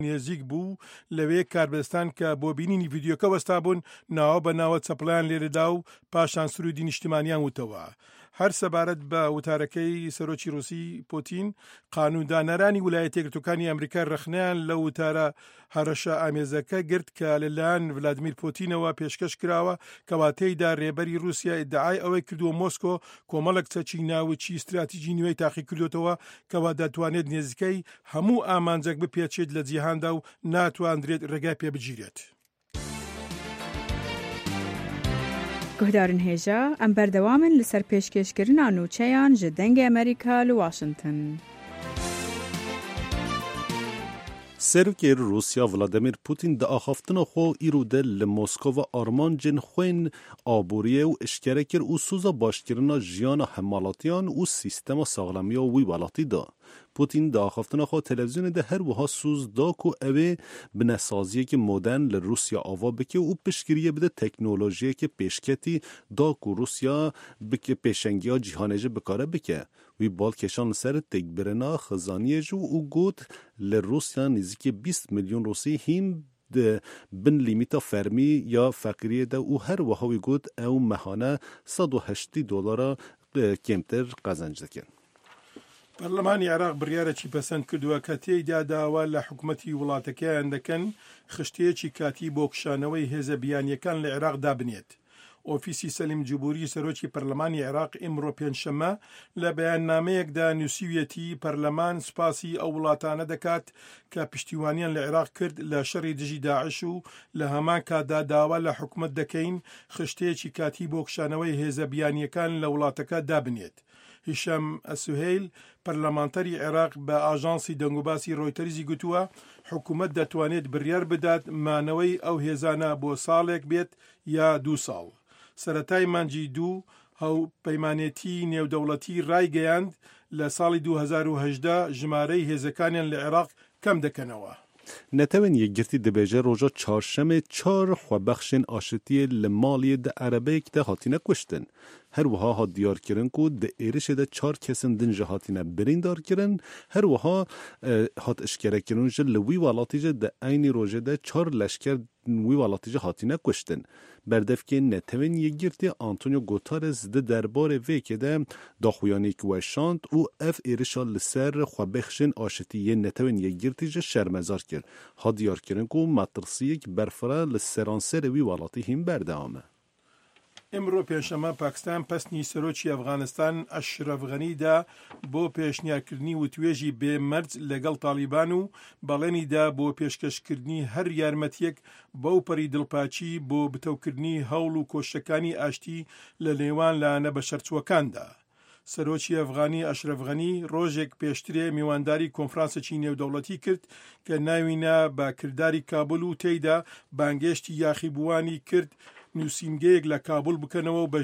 نێزیک بوو لەوەیە کاربەستان کە بۆ بینینی ڤیدیۆکە وەستا بوون ناوە بە ناوە چەپڵیان لێرەدا و پاشان سرودی نیشتیمانیان وتەوە. هەر سەبارەت بە وتارەکەی سەرۆکی رووسی پۆتین، قانوندانەرانی ویلایەتە یەکگرتووەکانی ئەمریکا رەخنەیان لە وتارە هەڕەشە ئامێزەکە گرت کە لەلایەن ڤلادیمیر پۆتینەوە پێشکەش کراوە کەواتەیدا ڕێبەری رووسیا ئیدعای ئەوەی کردووە مۆسکۆ کۆمەڵێک چەکی ناوچی استراتیژی نوێی تاقی کردوێتەوە کەوا دەتوانێت نێزیکەی هەموو ئامانجێک بپێچێت لە جیهاندا و ناتوانرێت ڕێگای پێ بگیرێت. گهدارن هێژە ئەم بەردەوامن لەسەر پێشکەشکردنا نوچەیان ji dengê Amerîka li Washington. Serokê Rûsya Vladimir Putin di axaftina xwe îro de li Moskova armancên xwên aboriyê û eşkere kir û sûza başkirina jiyana hemalatiyan û sîstema saxlamiya wî welatî da. Putin di axaftina xwe televizyonê de her wiha sûz da ku ew ê bi nesaziyekî modern li Rûsya ava bike û piştgiriye bide teknolojiyekê pêşketî da ku Rûsya bike pêşengiya cîhanê jî bikare bike. Wî balkêşan li ser têkbirina xizaniyê jî û got li Rûsya nêzîkî 20 milyon Rûsî hîn bin lîmîta fermî ya feqîriyê de û her wiha wî got ew mehane $180 kêmtir qezenc dikin. پەرلەمانی عێراق بڕیارێکی پەسەند کردووە کە تێیدا داوا لە حکوومەتی وڵاتەکەیان دەکەن خشتەیەکی کاتی بۆ کشانەوەی هێزە بیانیەکان لە عێراق دابنێت. ئۆفیسی سەلیم جوبوری سەرۆکی پەرلەمانی عێراق ئیمڕۆ پێنجشەممە لە بەیاننامەیەکدا نووسیویەتی پەرلەمان سوپاسی ئەو وڵاتانە دەکات کە پشتیوانیان لە عێراق کرد لە شەڕی دژی داعش و لە هەمان کاتدا داوا لە حکوومەت دەکەین خشتەیەکی کاتی بۆ کشانەوەی هێزە بیانیەکان لە وڵاتەکە دابنێت. هیشام ئەسوهەیل پەرلەمانتەری عێراق بە ئاژانسی دەنگوباسی ڕۆیتەرزی گوتووە حکوومەت دەتوانێت بڕیار بدات مانەوەی ئەو هێزانە بۆ ساڵێک بێت یا 2 ساڵ. سەرەتای مانجی 2 هەوپەیمانێتی نێودەوڵەتی ڕایگەیاند لە ساڵی 2018 ژمارەی هێزەکانیان لە عێراق کەم دەکەنەوە. Netewên Yekgirtî dibêje roja çarşemê 4 xwebexşên aşitiyê li Maliyê di erebeyek de hatine kuştin. Her wiha hat diyarkirin ku di êrişê de 4 kesin din jî hatine birîndarkirin, her wiha hat eşkerekirin ji li wî welatî jî di aynî rojê de 4 leşker wî welatî jî hatine kuştin. Berdevkên Netewên Yekgirtî Antonio Guterres di derbarê vêkê de daxuyanîk weşand û ev êrişa li ser xwebexşên aşitî yên Netewên Yekgirtî jî şermezar kir. Hat diyarkirin ku metirsiyek berfira li seranserê wî welatî hîn berdewam e. ئەمڕۆ پێشەمە پاکستان پەسنی سەرۆکی ئەفغانستان ئەشرەف غەنیدا بۆ پێشنیارکردنی وتوێژی بێمەرج لەگەڵ تالیبان و بەڵێنیدا بۆ پێشکەشکردنی هەر یارمەتیەک بەو پەری دڵپاچی بۆ بتەوکردنی هەوڵ و کۆشتەکانی ئاشتی لە نێوان لایەنە بەشەرچووەکاندا. سەرۆکی ئەفغانی ئەشرەف غەنی ڕۆژێک پێشترێ میوانداری کۆنفرانسێکی نێودەوڵەتی کرد کە ناوینە بە کردداری کابل و تێیدا بانگێشتی یاخیبووانی کرد نووسینگەیەک لە کابل بکەنەوە و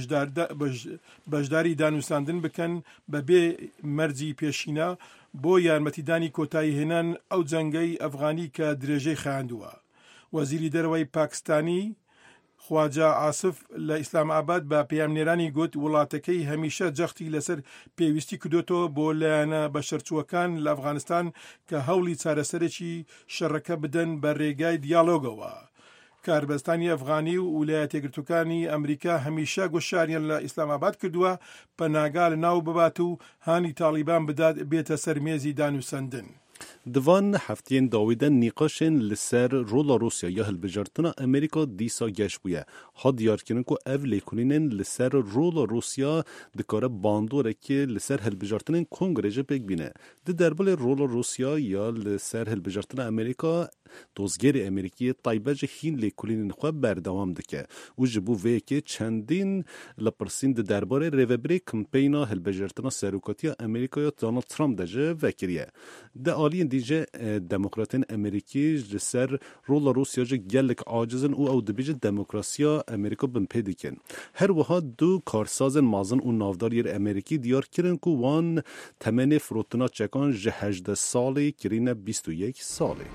بەشداری دانووساندن بکەن بەبێ مەرجی پێشینە بۆ یارمەتیدانی کۆتایی هێنان ئەو جەنگەی ئەفغانی کە درێژەی خاندووە. وەزیری دەرەوەی پاکستانی خواجە عاسف لە ئیسلاماباد بە پەیامنێرانی گوت وڵاتەکەی هەمیشە جەختی لەسەر پێویستی کردوێتەوە بۆ لایەنە بەشەرچووەکان لە ئەفغانستان کە هەوڵی چارەسەرێکی شەڕەکە بدەن بە ڕێگای دیالۆگەوە. کاربەستانی ئەفغانی و ویلایەتە یەکگرتووەکانی ئەمریکا هەمیشە گۆشاریان لە ئیسلاماباد کردووە پەناگا لە ناو ببات و هانی تالیبان بدات بێتە سەر مێزی دانووساندن. Divan heftiyên dawî de nîqaşên li ser rola Rûsya ya hilbijartina Amerîka dîsa geş bûye. Hat diyarkirin ku ev lêkolînên li ser rola Rûsya dikare bandorekê li ser hilbijartinên Kongrê jî pêk bîne. Di derbalê rola Rûsya ya li ser hilbijartina Amerîka dozgerê Amerîkiyê Taybe ji hîn lêkolînên xwe berdewam dike û ji bo vê yekê çendîn li pirsîn di derbarê rêvebirê kampeyna hilbijartina serokatiya Amerîkaya Donald Trump de jî vekiriye. Di aliyên dîje demokratên Amerîkî ji ser rola Rûsya jî gelek acizin û ew dibêje demokrasiya Amerîka bin pê dikin. Her wiha du karsazên mezin û navdar yê Amerîkî diyar kirin ku wan temenê firotina çekan ji 18 salê kirîne 21 salê.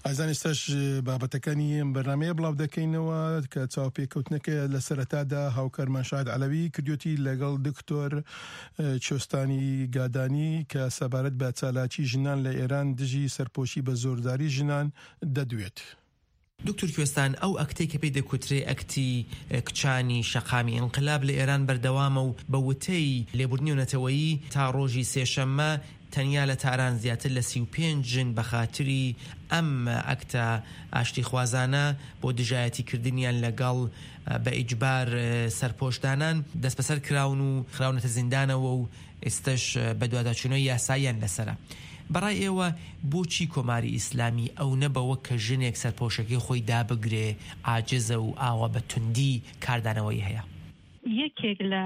ئازان ئێستاش بابەتەکانی بەرنامەیە بڵاو دەکەینەوە کە چاوپێکەوتنەکە لە سەرەتادا هاوکەرمان شاد عەلەوی کردوەتی لەگەڵ دکتۆر چۆستانی گادانی کە سەبارەت بە چالاکی ژنان لە ئێران دژی سەرپۆشی بە زۆرداری ژنان دەدوێت. دکتۆر کوێستان ئەو ئەکتەی کە پێی دەکوترێ ئەکتی کچانی شەقامی ئینقلاب لە ئێران بەردەوامە و بە وتەی لێبوردنی و نەتەوەیی تا ڕۆژی سێشەممە تەنیا لە تاران زیاتر لە 35 ژن بە خاتری ئەم ئەکتە ئاشتی خوازانە بۆ دژایەتیکردنیان لەگەڵ بە ئیجبار سەرپۆشدانان دەست بەسەر کراون و خراونەتە زیندانەوە و ئێستش بە دواداچوونەوەی یاساییان لەسەرە. بەڕای ئێوە بۆچی کۆماری ئیسلامی ئەو نەبەوە کە ژنێک سەرپۆشەکەی خۆی دابگرێ ئاجزە و ئاوا بە توندی کاردانەوەی هەیە؟ یەکێک لە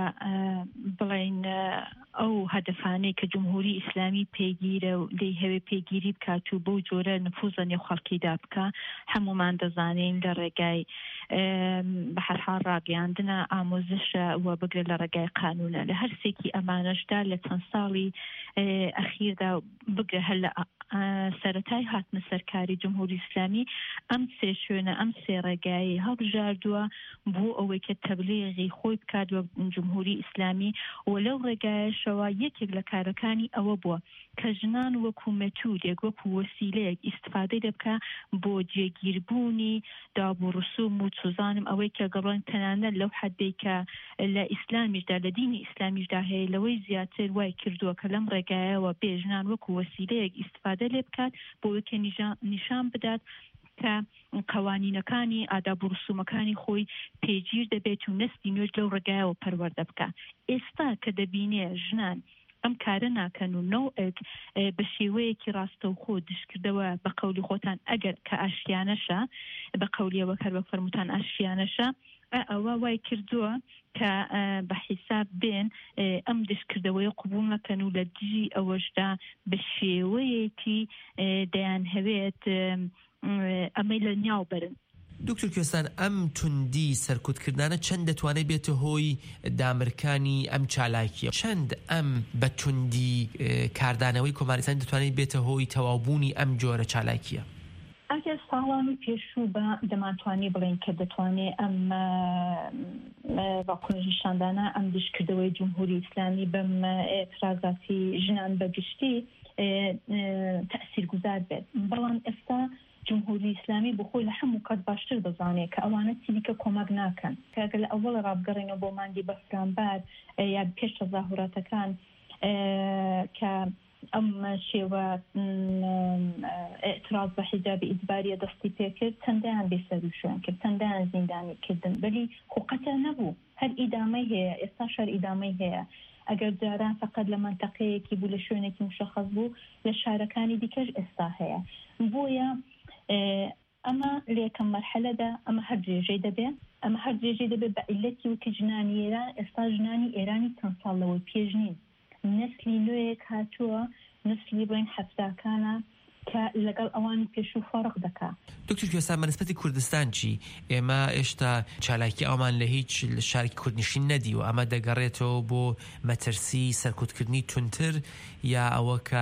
بڵین ئەو هەدەفانەی کە جمهوری ئیسلامی پێگیرە و دەیهەوێ پێگیری بکات و بۆ جۆرە نفوزە نێو خەڵکیدا بکە هەمومان دەزانین لە ڕێگای بە هەر حاڵ ڕاگەیاندنە ئامۆزشە وە بگرێ لە ڕێگای قانونە لە هەر سێکی ئەمانەشدا لە چەند ساڵی ئەخیردا بگرێ هەر لە سەرەتای هاتنە سەرکاری جمهوری ئیسلامی ئەم سێ شوێنە ئەم سێ ڕێگایی هەڵبژاردووە بۆ ئەوەی کە تەبلیغی خۆی بکات وە جمهوری ئیسلامی و لەو ڕێگایشەوە یەکێک لە کارەکانی ئەوە بووە کە ژنان وەکو مەتودێک وەکو وەسیلەیەک ئیستفادەی دەبکە بۆ جێگیربوونی دابوو ڕسوم و چوزانم ئەوەی کە گەڕۆن تەنانەت لەو حەدەی کە لە ئیسلامیشدا لە دینی ئیسلامیشدا هەیە لەوەی زیاتر وای کردووە کە لەم ڕێگایەوە بێژنان وەکو وەسیلەیەک ئیستفادە لێ بکات بۆ وەکە نیشان بدات کە قوانینەکانی ئاداب و ڕسومەکانی خۆی پێگیر دەبێت و نەستی نوێژ لەو ڕێگایەوە پەروەردە بکە. ئێستا کە دەبینێ ژنان ئەم کارە ناکەن و نەوەک بە شێوەیەکی ڕاستەوخۆ دشکردەوە بە قەولی خۆتان ئەگەر کە ئاشیانەشە بە قەولیەوە کەر بە فەرموتان ئاشیانەشە ئەوە وای کردووە کە بە حیساب بێن ئەم دشکردەوەی قبول نەکەن و لە دژی ئەوەشدا بە شێوەیەکی دەیان هەوێت ئەمەی لە نیاو بەرن. دکتۆر کوێستان ئەم توندی سەرکوتکردانە چەند دەتوانێت بێتە هۆی دامرکانی ئەم چالاکیە؟ چەند ئەم بە توندی کاردانەوەی کۆماریستان دەتوانێت بێتە هۆی تەواوبوونی ئەم جۆرە چالاکیە؟ ئەگەر ساڵان و پێشوو بە دەمانتوانی بڵین کە دەتوانێت ئەم ڕاکۆنژیشاندانە ئەم دشکردەوەی جمهوری ئیسلامی بەم ئێترازاتی ژنان بەگشتی تەئسیرگوزار بێت. بەڵام ئێستا جمهوری ئیسلامی بۆ خۆی لە هەموو کات باشتر دەزانێت کە ئەوانە چیلیکە کۆمەک ناکەن کە ئەگەر لە ئەوڵ ڕابگەڕێنەوە بۆ مانگی بەفرانبار یا پێش تەظاهوراتەکان کە ئەم شێوە ئێتراز بە حیجابی ئیجباریە دەستی پێکرد چەندیان بێسەر و شوێن کرد چەندیان زیندانی کردن بەلی خۆقەتە نەبوو هەر ئیدامەی هەیە ئێستا شەر ئیدامەی هەیە ئەگەر جاران فقط لە منتەقەیەکی بوو لە شوێنێکی مشخص بوو لە شارەکانی دیکەش ئێستا هەیە بۆیە ئەمە لە یەکەم مەرحەلەدا ئەمە هەر درێژەی دەبێت ئەمە هەر درێژەی دەبێت بە عیلەتی وکە ژنانی ئێران ئێستا ژنانی ئێرانی چەند ساڵەوەی پێش نین نسلی نوێیەک هاتووە نسلی بڵین حەفتاکانە کە لەگەڵ ئەوانی پێشوو فەرق دەکات. دکتۆر کوێستان بەنسبەتی کوردستان چی؟ ئێمە ئێشتا چالاکی ئەومان لە هیچ شارێکی کوردنشین نەدیوە ئەمە دەگەڕێتەوە بۆ مەترسی سەرکوتکردنی تونتر یا ئەوە کە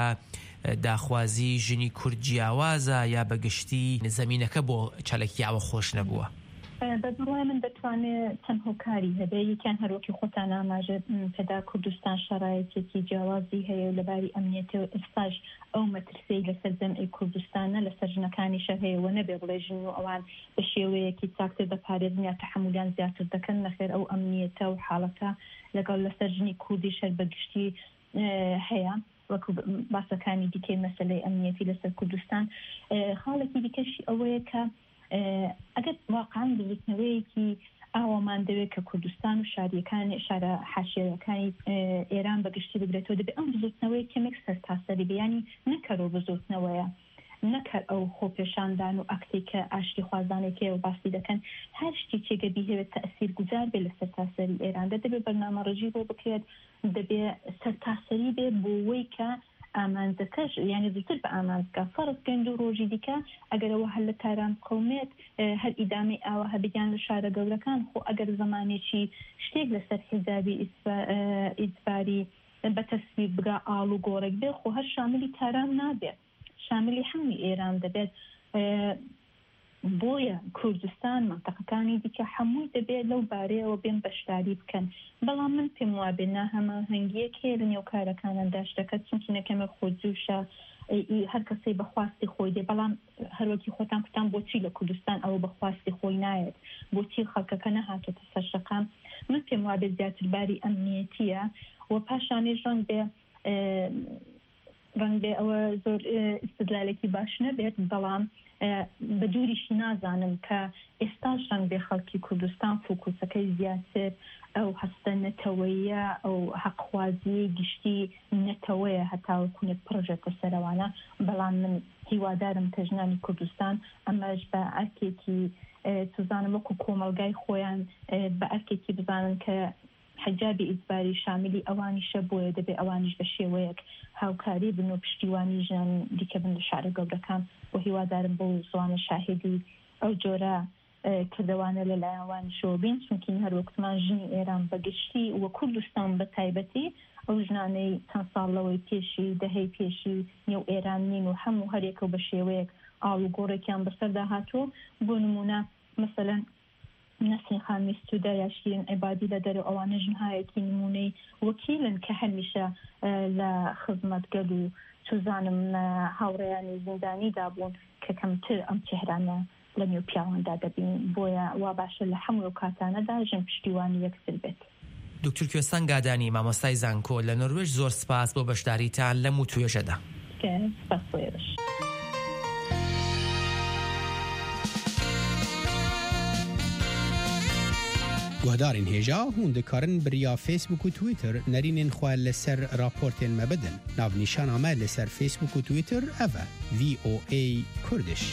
داخوازی ژنی کورد جیاوازە یا بەگشتی زەمینەکە بۆ چالاکی ئەوە خۆش نەبووە؟ بەدڵای من دەتوانێت چەند هۆکاری هەبێ یەکیان هەروەکی خۆتان ئاماژە پێدا کوردستان شەرایەتێکی جیاوازی هەیە و لەباری ئەمنیەتەوە ئێستاش ئەو مەترسیی لەسەر جەمعی کوردستانە لەسەر ژنەکانیشە هەیە و نەبێ بڵێ ژن و ئەوان بە شێوەیەکی چاکتر دەپارێزن یا تەحمولیان زیاتر دەکەن نەخێر ئەو ئەمنیەتە و حاڵەتە لەگەڵ لەسەر ژنی کوردی شەر بەگشتی هەیە وەکو باسەکانی دیکەی مەسەلەی ئەمنیەتی لەسەر کوردستان. خاڵێکی دیکەشی ئەوەیە کە ئەگەر واقعاً بزوتنەوەیەکی ئاوامان دەوێت کە کوردستان و شاریەکانی شارە حاشیەکانی ئێران بەگشتی بگرێتەوە دەبێت ئەم بزوتنەوەی کەمێک سەرتاسەری بێیانی نەکەرەوە بزوتنەوەیە نەکەر ئەو خۆپێشاندان و ئەکتی کە ئاشتی خوازانێکی و باسی دەکەن هەر شتی چێگەبی هەوێت تەئسیر گوزار بێت لە سەرتاسەری ئێراندا دەبێت بەرنامەڕێژی بۆ بکرێت دەبێت سەرتاسەری بێت بۆەوەی کە ئامانزەکەش یعنی زووتر بە ئامانزگا فەرز گەنج و ڕۆژی دیکە ئەگەرەوە هەر لە تاران قەومێت هەر ئیدامی ئاوە هەبیان لە شارە گەورەکان خۆ ئەگەر زمانێکی شتێک لەسەر حیجابی ئیجباری بە تەسویب بگا ئاڵ و گۆڕێک بێ خۆ هەر شاملی تاران نابێت شاملی هەمووی ئێران دەبێت بۆیە کوردستان منتەقەکانی دیکە هەمووی دەبێت لەو بارەیەوە بێن بەشداری بکەن. بەڵام من پێم وابێ ناهەماهەنگیەک هەیە لە نێو کارەکانەدا شتەکە چونکی نەکەمە خۆجوشە هەر کەسەی بەخواستی خۆی دێ، بەڵام هەروەکی خۆتان کوتان بۆچی لە کوردستان ئەوە بەخواستی خۆی نایەت، بۆچی خەڵکەکە نەهاتێتە سەر شەقام. من پێم وابێ زیاتر باری ئەمنیەتیە و پاشانێ ڕەنگ بێ ئەوە زۆر ئیستدلالێکی باش نەبێت، بەڵام بە دووریشی نازانم کە ئێستاش ڕەنگ بێ خەڵکی کوردستان فۆکوسەکەی زیاتر ئەو هەستە نەتەوەیە، ئەو حەقخوازی گشتی نەتەوەیە هەتاوەکوونێت پڕژێتە سەرەوانە. بەڵام من هیوادارم کە ژنانی کوردستان ئەمەش بە ئەرکێکی توزانم وەکو کۆمەلگای خۆیان بە ئەرکێکی بزانن کە حجابی ئیجباری شاملی ئەوانیشە، بۆیە دەبێ ئەوانیش بە شێوەیەک هاوکاری بن و پشتیوانی ژنان دیکە بن لە شارە گەورەکان و هیوادارم بۆ زوانە شاهدی ئەو جۆرە کردوانە لەلایەنوان شۆبین، چونکی هەروەکتمان ژنی ئێران بەگشتی و کوردستان بە تایبەتی ئەو ژنانەی چەند ساڵەوەی پێشی دەهەی پێشی نێو ئێران نین و هەموو هەرێکە بە شێوەیەک ئاڵوگۆڕێکیان بەسەردا هاتووە. بۆ نمونە مەسەلەن نەسرین خان میستوودە یا شیرین عیبادی لە دەرەوە ئەوانە ژنهایەکی نمونەی وەکیلن کە هەمیشە لە خزمەتگەل و توزانم هاوڕێیانی زیندانیدا بوون کە کەمتر ئەم چهرانە لە نێو پیاواندا دەبین. بۆیە وا باشە لە هەموو کاتانەدا ژن پشتیوانی یەکسر بێت. دکتور کوێستان گادانی مامۆستای زانکۆ لە نۆروێژ، زۆر سپاس بۆ بەشداریتان لەم و توێژەدا. سپاس بۆیەش. گوهدارین هێژا هون دikarin biriya Facebook û Twitter nerînên xwe li ser raportên me bidin. Navnîşana me li ser Facebook û Twitter ev e VOA Kurdish.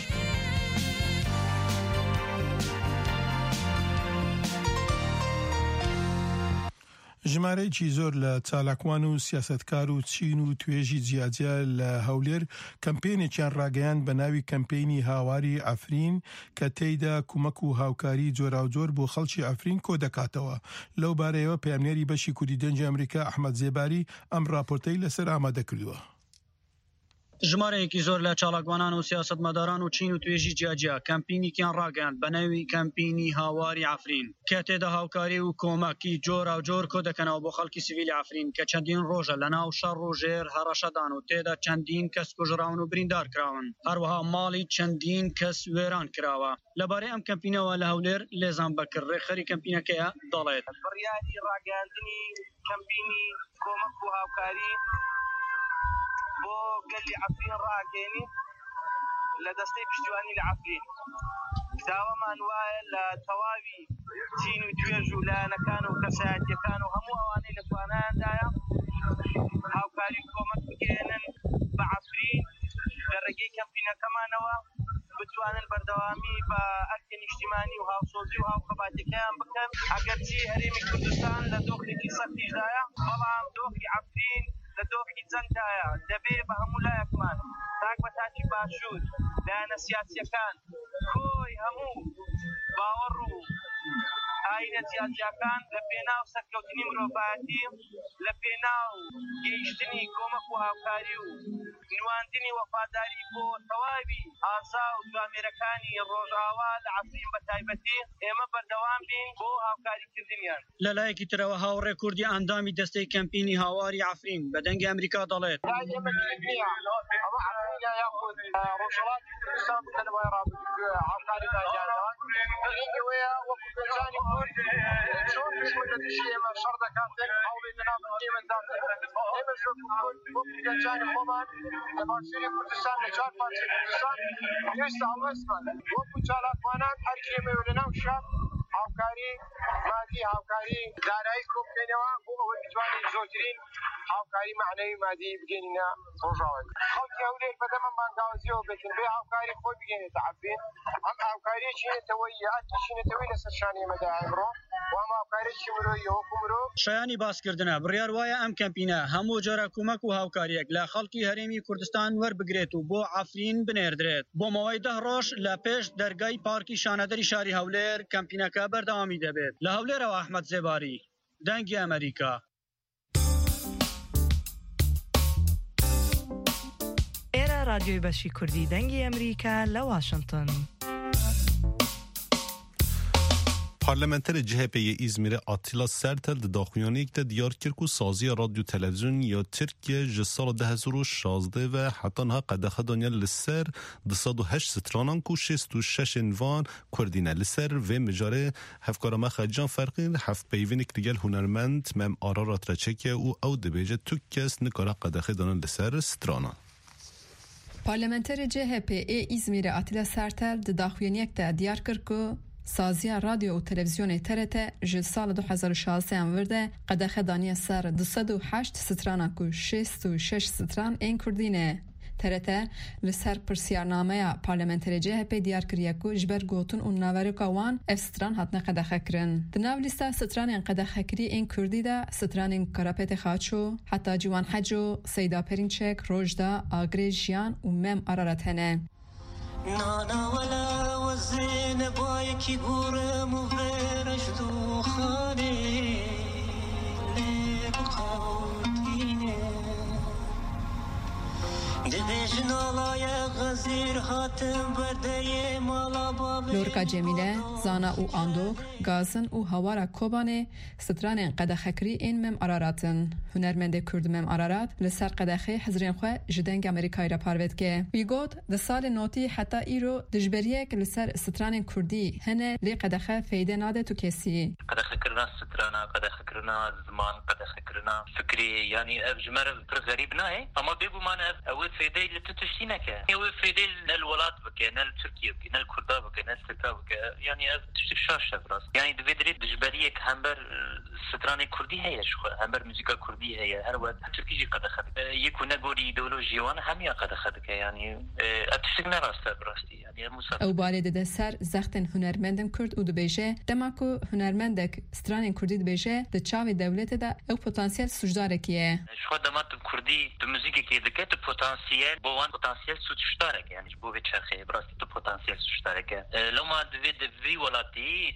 ژمارەیەکی زۆر لە چالاکوان و سیاسەتکار و چین و توێژی جیاجیا لە هەولێر کەمپێنێکیان ڕاگەیان بە ناوی کەمپێنی هاواری ئەفرین کە تێیدا کومەک و هاوکاری جۆراوجۆر بۆ خەڵکی ئەفرین کۆ دەکاتەوە. لەو بارەیەوە پەیامنێری بەشی کوردی دەنجی ئەمریکا ئەحمەد زێباری ئەم راپۆرتەی لەسەر ئامادە کردووە. ژمارەیەکی زۆر لە چالاکوانان و سیاسەتمەداران و چین و توێژی جیاجیا کەمپینێکیان ڕاگەیاند بە ناوی کەمپینی هاواری ئەفرین کە تێدا هاوکاری و کۆمەکی جۆراوجۆر کۆ دەکەنەوە بۆ خەڵکی سیڤیلی ئەفرین کە چەندین ڕۆژە لەناو شەڕ و ژێر هەڕەشەدان و تێدا چەندین کەس کوژراون و بریندار کراون، هەروەها ماڵی چەندین کەس وێران کراوە. لەبارەی ئەم کەمپینەوە لە هەولێر لێزان بەکر ڕێخەری کەمپینەکەیە دەڵێت بڕیاری ڕاگەاندنی کەمپینی کۆمەک و هاوکاری بۆ گەلی ئەفرین ڕاگەێنین لە دەستەی پشتیوانی لە ئەفرین. داوامان وایە لە تەواوی چین و توێژ و لایەنەکان و کەسایەتیەکان و هەموو ئەوانەی لە توانایاندایە هاوکاری کۆمەک بگێنن بە ئەفرین لە ڕێگەی کەمپینەکەمانەوە بتوانن بەردەوامی بە ئەرکە نیشتیمانی و هاوسۆزی و هاوقەباتەکەیان بکەن. ئەگەرچی هەرێمی کوردستان لە دۆخێکی سەختیشدایە، بەڵام دۆخی ئەفرین لە دۆخی جەنگدایە. دەبێ بە هەموو لایەکمان تاک بە تاکی باشوور لایەنە سیاسیەکان کۆی هەموو باوەڕ و ئاینە جیاجیاکان لە پێناو سەرکەوتنی مرۆڤایەتی، لە پێناو گەیشتنی کۆمەک و هاوکاری و نواندنی وەفاداری بۆ تەواوی ئازا و دوامێرەکانی ڕۆژئاوا لە ئەفرین بە تایبەتی ئێمە بەردەوام بین بۆ هاوکاریکردنیان. لەلایەکی ترەوە هاوڕێ کوردی ئەندامی دەستەی کەمپینی هاواری ئەفرین بە دەنگی ئەمریکا دەڵێت ڕۆژهەڵاتی کوردستان بکەنەوەی هاوکاری داگیانەوە بەڵێنەوەیە وەکو پێشانی کورد چۆن دژمن لە دژی ئێمە شەڕ دەکاتن هەوڵێ لەناو ئێمەدان ئێمە زۆر وەکو گەنجانی خۆمان لە باشووری کوردستان لە چوار پارچەی کوردستان پێویستە هەڵوەستمان وەکو چالاکوانان هەرکی ئێمەوە لەناو شار هاوکاری مادی هاوکاری دارایی کۆبکەینەوە بۆ ئەوەی بتوانین زۆرترین هاوکاری معنەوی مادی بگەینە ڕۆژاوای خەڵکی هەولێر بەدەمە مانگاوازیەوە بێتن بێ هاوکاری خۆی بگەێنێتە عەفرین. ئەم هاوکاریە چینێتەوەی ئەرکی چینێتەوەی لەسەر شانی ئێمەدا ئەمڕۆ و ئەم هاوکاریەکی مرۆیە وەکو مرۆڤ شایانی باسکردنە. بڕیار وایە ئەم کەمپینە هەموو جۆرە کومەک و هاوکاریەک لە خەڵکی هەرێمی کوردستان وەربگرێت و بۆ ئەفرین بنێردرێت. بۆ ماوەی 10 ڕۆژ لە پێش دەرگای پارکی شانەدەری شاری هەولێر کەمپینەکە بەردەوامی دەبێت. لە هەولێرەوە ئەحمەد زێباری، دەنگی ئەمریکا. رادیوی بەشی کوردی دەنگی ئەمریکا لە واشنگتن. پارلمانتر CHP İzmir'e Atilla Sertel de daxuyaniyek de diyar kirk u saziya radyo televizyon ya Türkiye ji sal 2016 ve hatta ha qedexe daniya li ser 208 stranan ku 66 van Kurdîne li ser ve mijare hevkara me xecan ferqîn hev peyvinik digel hunermend mem ararat reçeke û ew dibêje tu kes nikara qedexe danin li ser stranan. پارلمانتر CHP İzmir'e Atilla Sertel de daxuyaniyek de diyar kirk u سازیا رادیو و تلویزیون TRT ji sala 2016 virde qedexe daniye ser 208 strana ku 66 stran ên Kurdî ne. TRT li ser pirsiyarnameya parlamenterê CHP diyar kiriye ku ji ber gotin û naverika wan ev stran hatine qedexe kirin. Di nav lîsta stranên qedexekirî ên Kurdî de stranên Karapetê Xaço, heta Ciwan Heco, Seyda Perinçek, Rojda, Agrê Jiyan û Mem Ararat hene. نانا ولا وزين بايك يقورم وفرش دوخاني اللي بقاوتيني دبيجنا لا يا غزير هاتم بردي مالا بابي لورکا جمیله زانا و آندوک گازن و هوارا کوبانه سترانین قدخکری این مم اراراتن هنرمند کرد مم ارارات لسر قدخه حزرین خو جدنگ امریکای را پاروید که ویگوت د سال نوتی حتی ایرو دجبریه که لسر سترانین کردی هنه لی قدخه فایده ناده تو کسی قدخه کرنا سترانا قدخه کرنا زمان قدخه کرنا فکری یعنی اف جمر پر غریب نه اما بگو من اول فایده لتتشتینه که اول فایده للولات بکه نل ترکیه بکه نل کردا بکه نل ترکا بکه یعنی اف شاشه براس يعني دفدري دجبريه همبر ستراني كردي هي شو همبر موسيقى كردي هي هر وقت تركيجي قد اخذ يكون نقولي ايديولوجي وانا هم قد اخذك يعني اتسقنا راسته براستي يعني مسافر او بالي ده سر زختن هنرمندن كرد و دبيجه دماكو هنرمندك ستراني كردي دبيجه د چاوي دولت ده او پوتانسيل سوجداركيه شو دمات كردي د موسيقى كي دكت پوتانسيل بوان پوتانسيل سوجدارك يعني بو بتشرخي براستي تو پوتانسيل سوجدارك لو ما دفد في ولاتي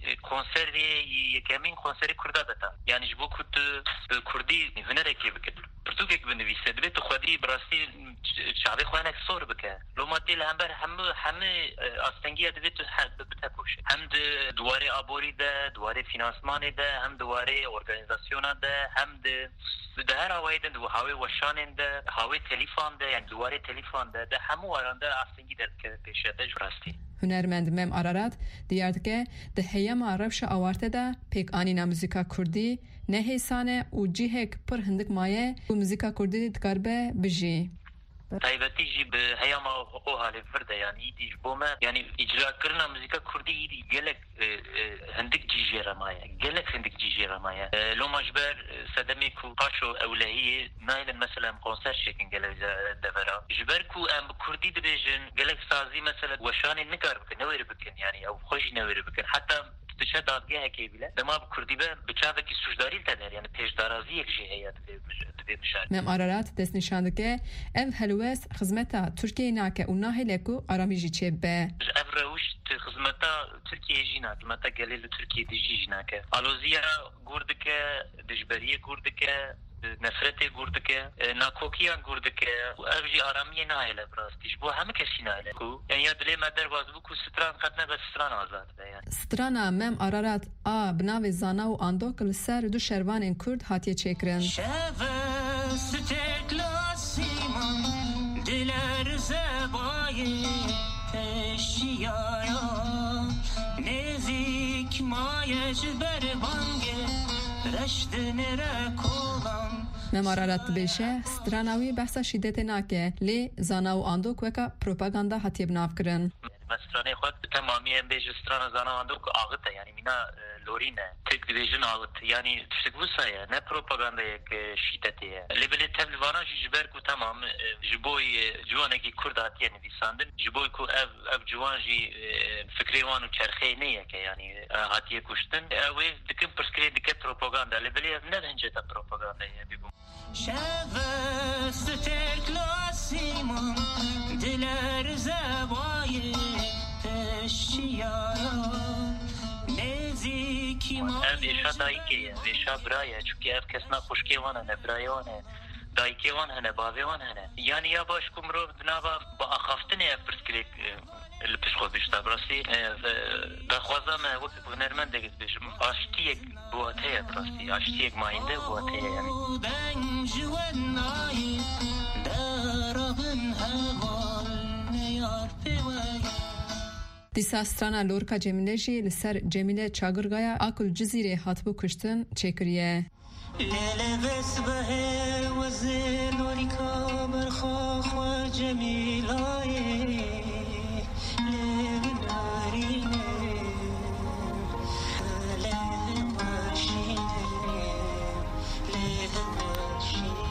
کنسری یکمین کنسری کرده دتا یعنی جبو کت کردی هنره کی بکت پرتوکه بنویسه دبیت خودی براستی شعبی خوانک صور بکه لو ما تیل هم بر همه استنگی دبیت بتکوش هم دواره آبوری ده دواره فینانسمان ده هم دواره ارگانیزاسیون ده هم ده هر هوایدن دو هوای وشانن ده هوای تلفن ده یعنی دواره تلفن ده همو وارنده استنگی ده که پیشه ده براستی هنرمند مم ارارات دیارد که ده هیما روش آورده ده پیک آنینا موزیکا کردی نه حسانه و جیهک پر هندک مایه و موزیکا کردی دکاربه بجی طيبتي جيب هيا ما هو هالي فرده يعني دي بوما يعني اجرا كرنا موسيقى كردي دي قالك هندك جيجيرا مايا قالك هندك جيجيرا مايا لو مجبر صدميكو قاشو اولهيه نايل مثلا كونسرت شيكن قال دفرا جبركو ام كردي دبيجن قالك سازي مثلا وشان نكر بك نوير بكن يعني او خوش نوير بكن حتى تشهد دادگاه کی بله دما کردی به بچاوه کی سوجداری تدر یعنی پیشدارازی یک جهیت به مشار مم ارارات دست نشانده که ام هلوس خدمتا ترکیه ناکه و ناهلکو آرامیجی چه به اف روش خدمتا ترکیه جینا خدمتا گلیل ترکیه دیجی جناکه آلوزیا گردکه دجبریه گردکه نفرت گردکه ناکوکیا گردکه افجی آرامی نایله براستیش بو همه کسی نایله کو یعنی دلی مدر باز بو کو ستران قطنه به ستران آزاد بیان سترانا مم ارارات بناو زانا و اندوک لسر دو شروان کرد هاتیه چکرن شفه ستکلاسیمان دلر زبایی تشیایا نزیک مایش بربانگه رشد نرکولم ممارات بشه ستراناوی بحث شدت ناکه لی زانا و اندوک وکا پروپاگاندا هاتیه بناو کرن مسترانه خود تمامی ام بیج استران زانا اندوک آغته یعنی مینا لورینه تک دیویژن آغت یعنی تشتگوسایه نه پروپاگاندا یک شیدتیه لیبلی تبلیوانا جبر کو تمام جبوی جوانه کی کرد هاتیه نویساندن جبوی کو اف جوان جی فکریوان و چرخی نیه که یعنی هاتیه کشتن اوی دکن پرسکری دکن پروپاگاندا لیبلی نه هنجه تا پروپاگاندا بگم شفه ستکلاسیمان دلر زبایی تشیایا نزیکی ما ویشا دایی که ویشا برایه چونکه اف کسنا خوشکی وانه نبرایانه دایکێوان هەنە باوێوان هەنە یانی یا باش کو مرۆڤ بنابە بە ئاخافتنێ پرسکرێک لە پێش خۆ بشتا بڕاستی دەخوازەمە وەک هونەرمەندێک بێژم ئاشتیەک بۆت هەیە بڕاستی ئاشتیەک مایندە بۆت هەیە دیساسترانا لورکا جمیله جی لسر جمیله چاگرگایا آکل جزیره هاتبو کشتن چکریه لیله بسبه وزیر لورکا برخاخ و جمیلای لیله نارینه لیله ماشینه لیله ماشینه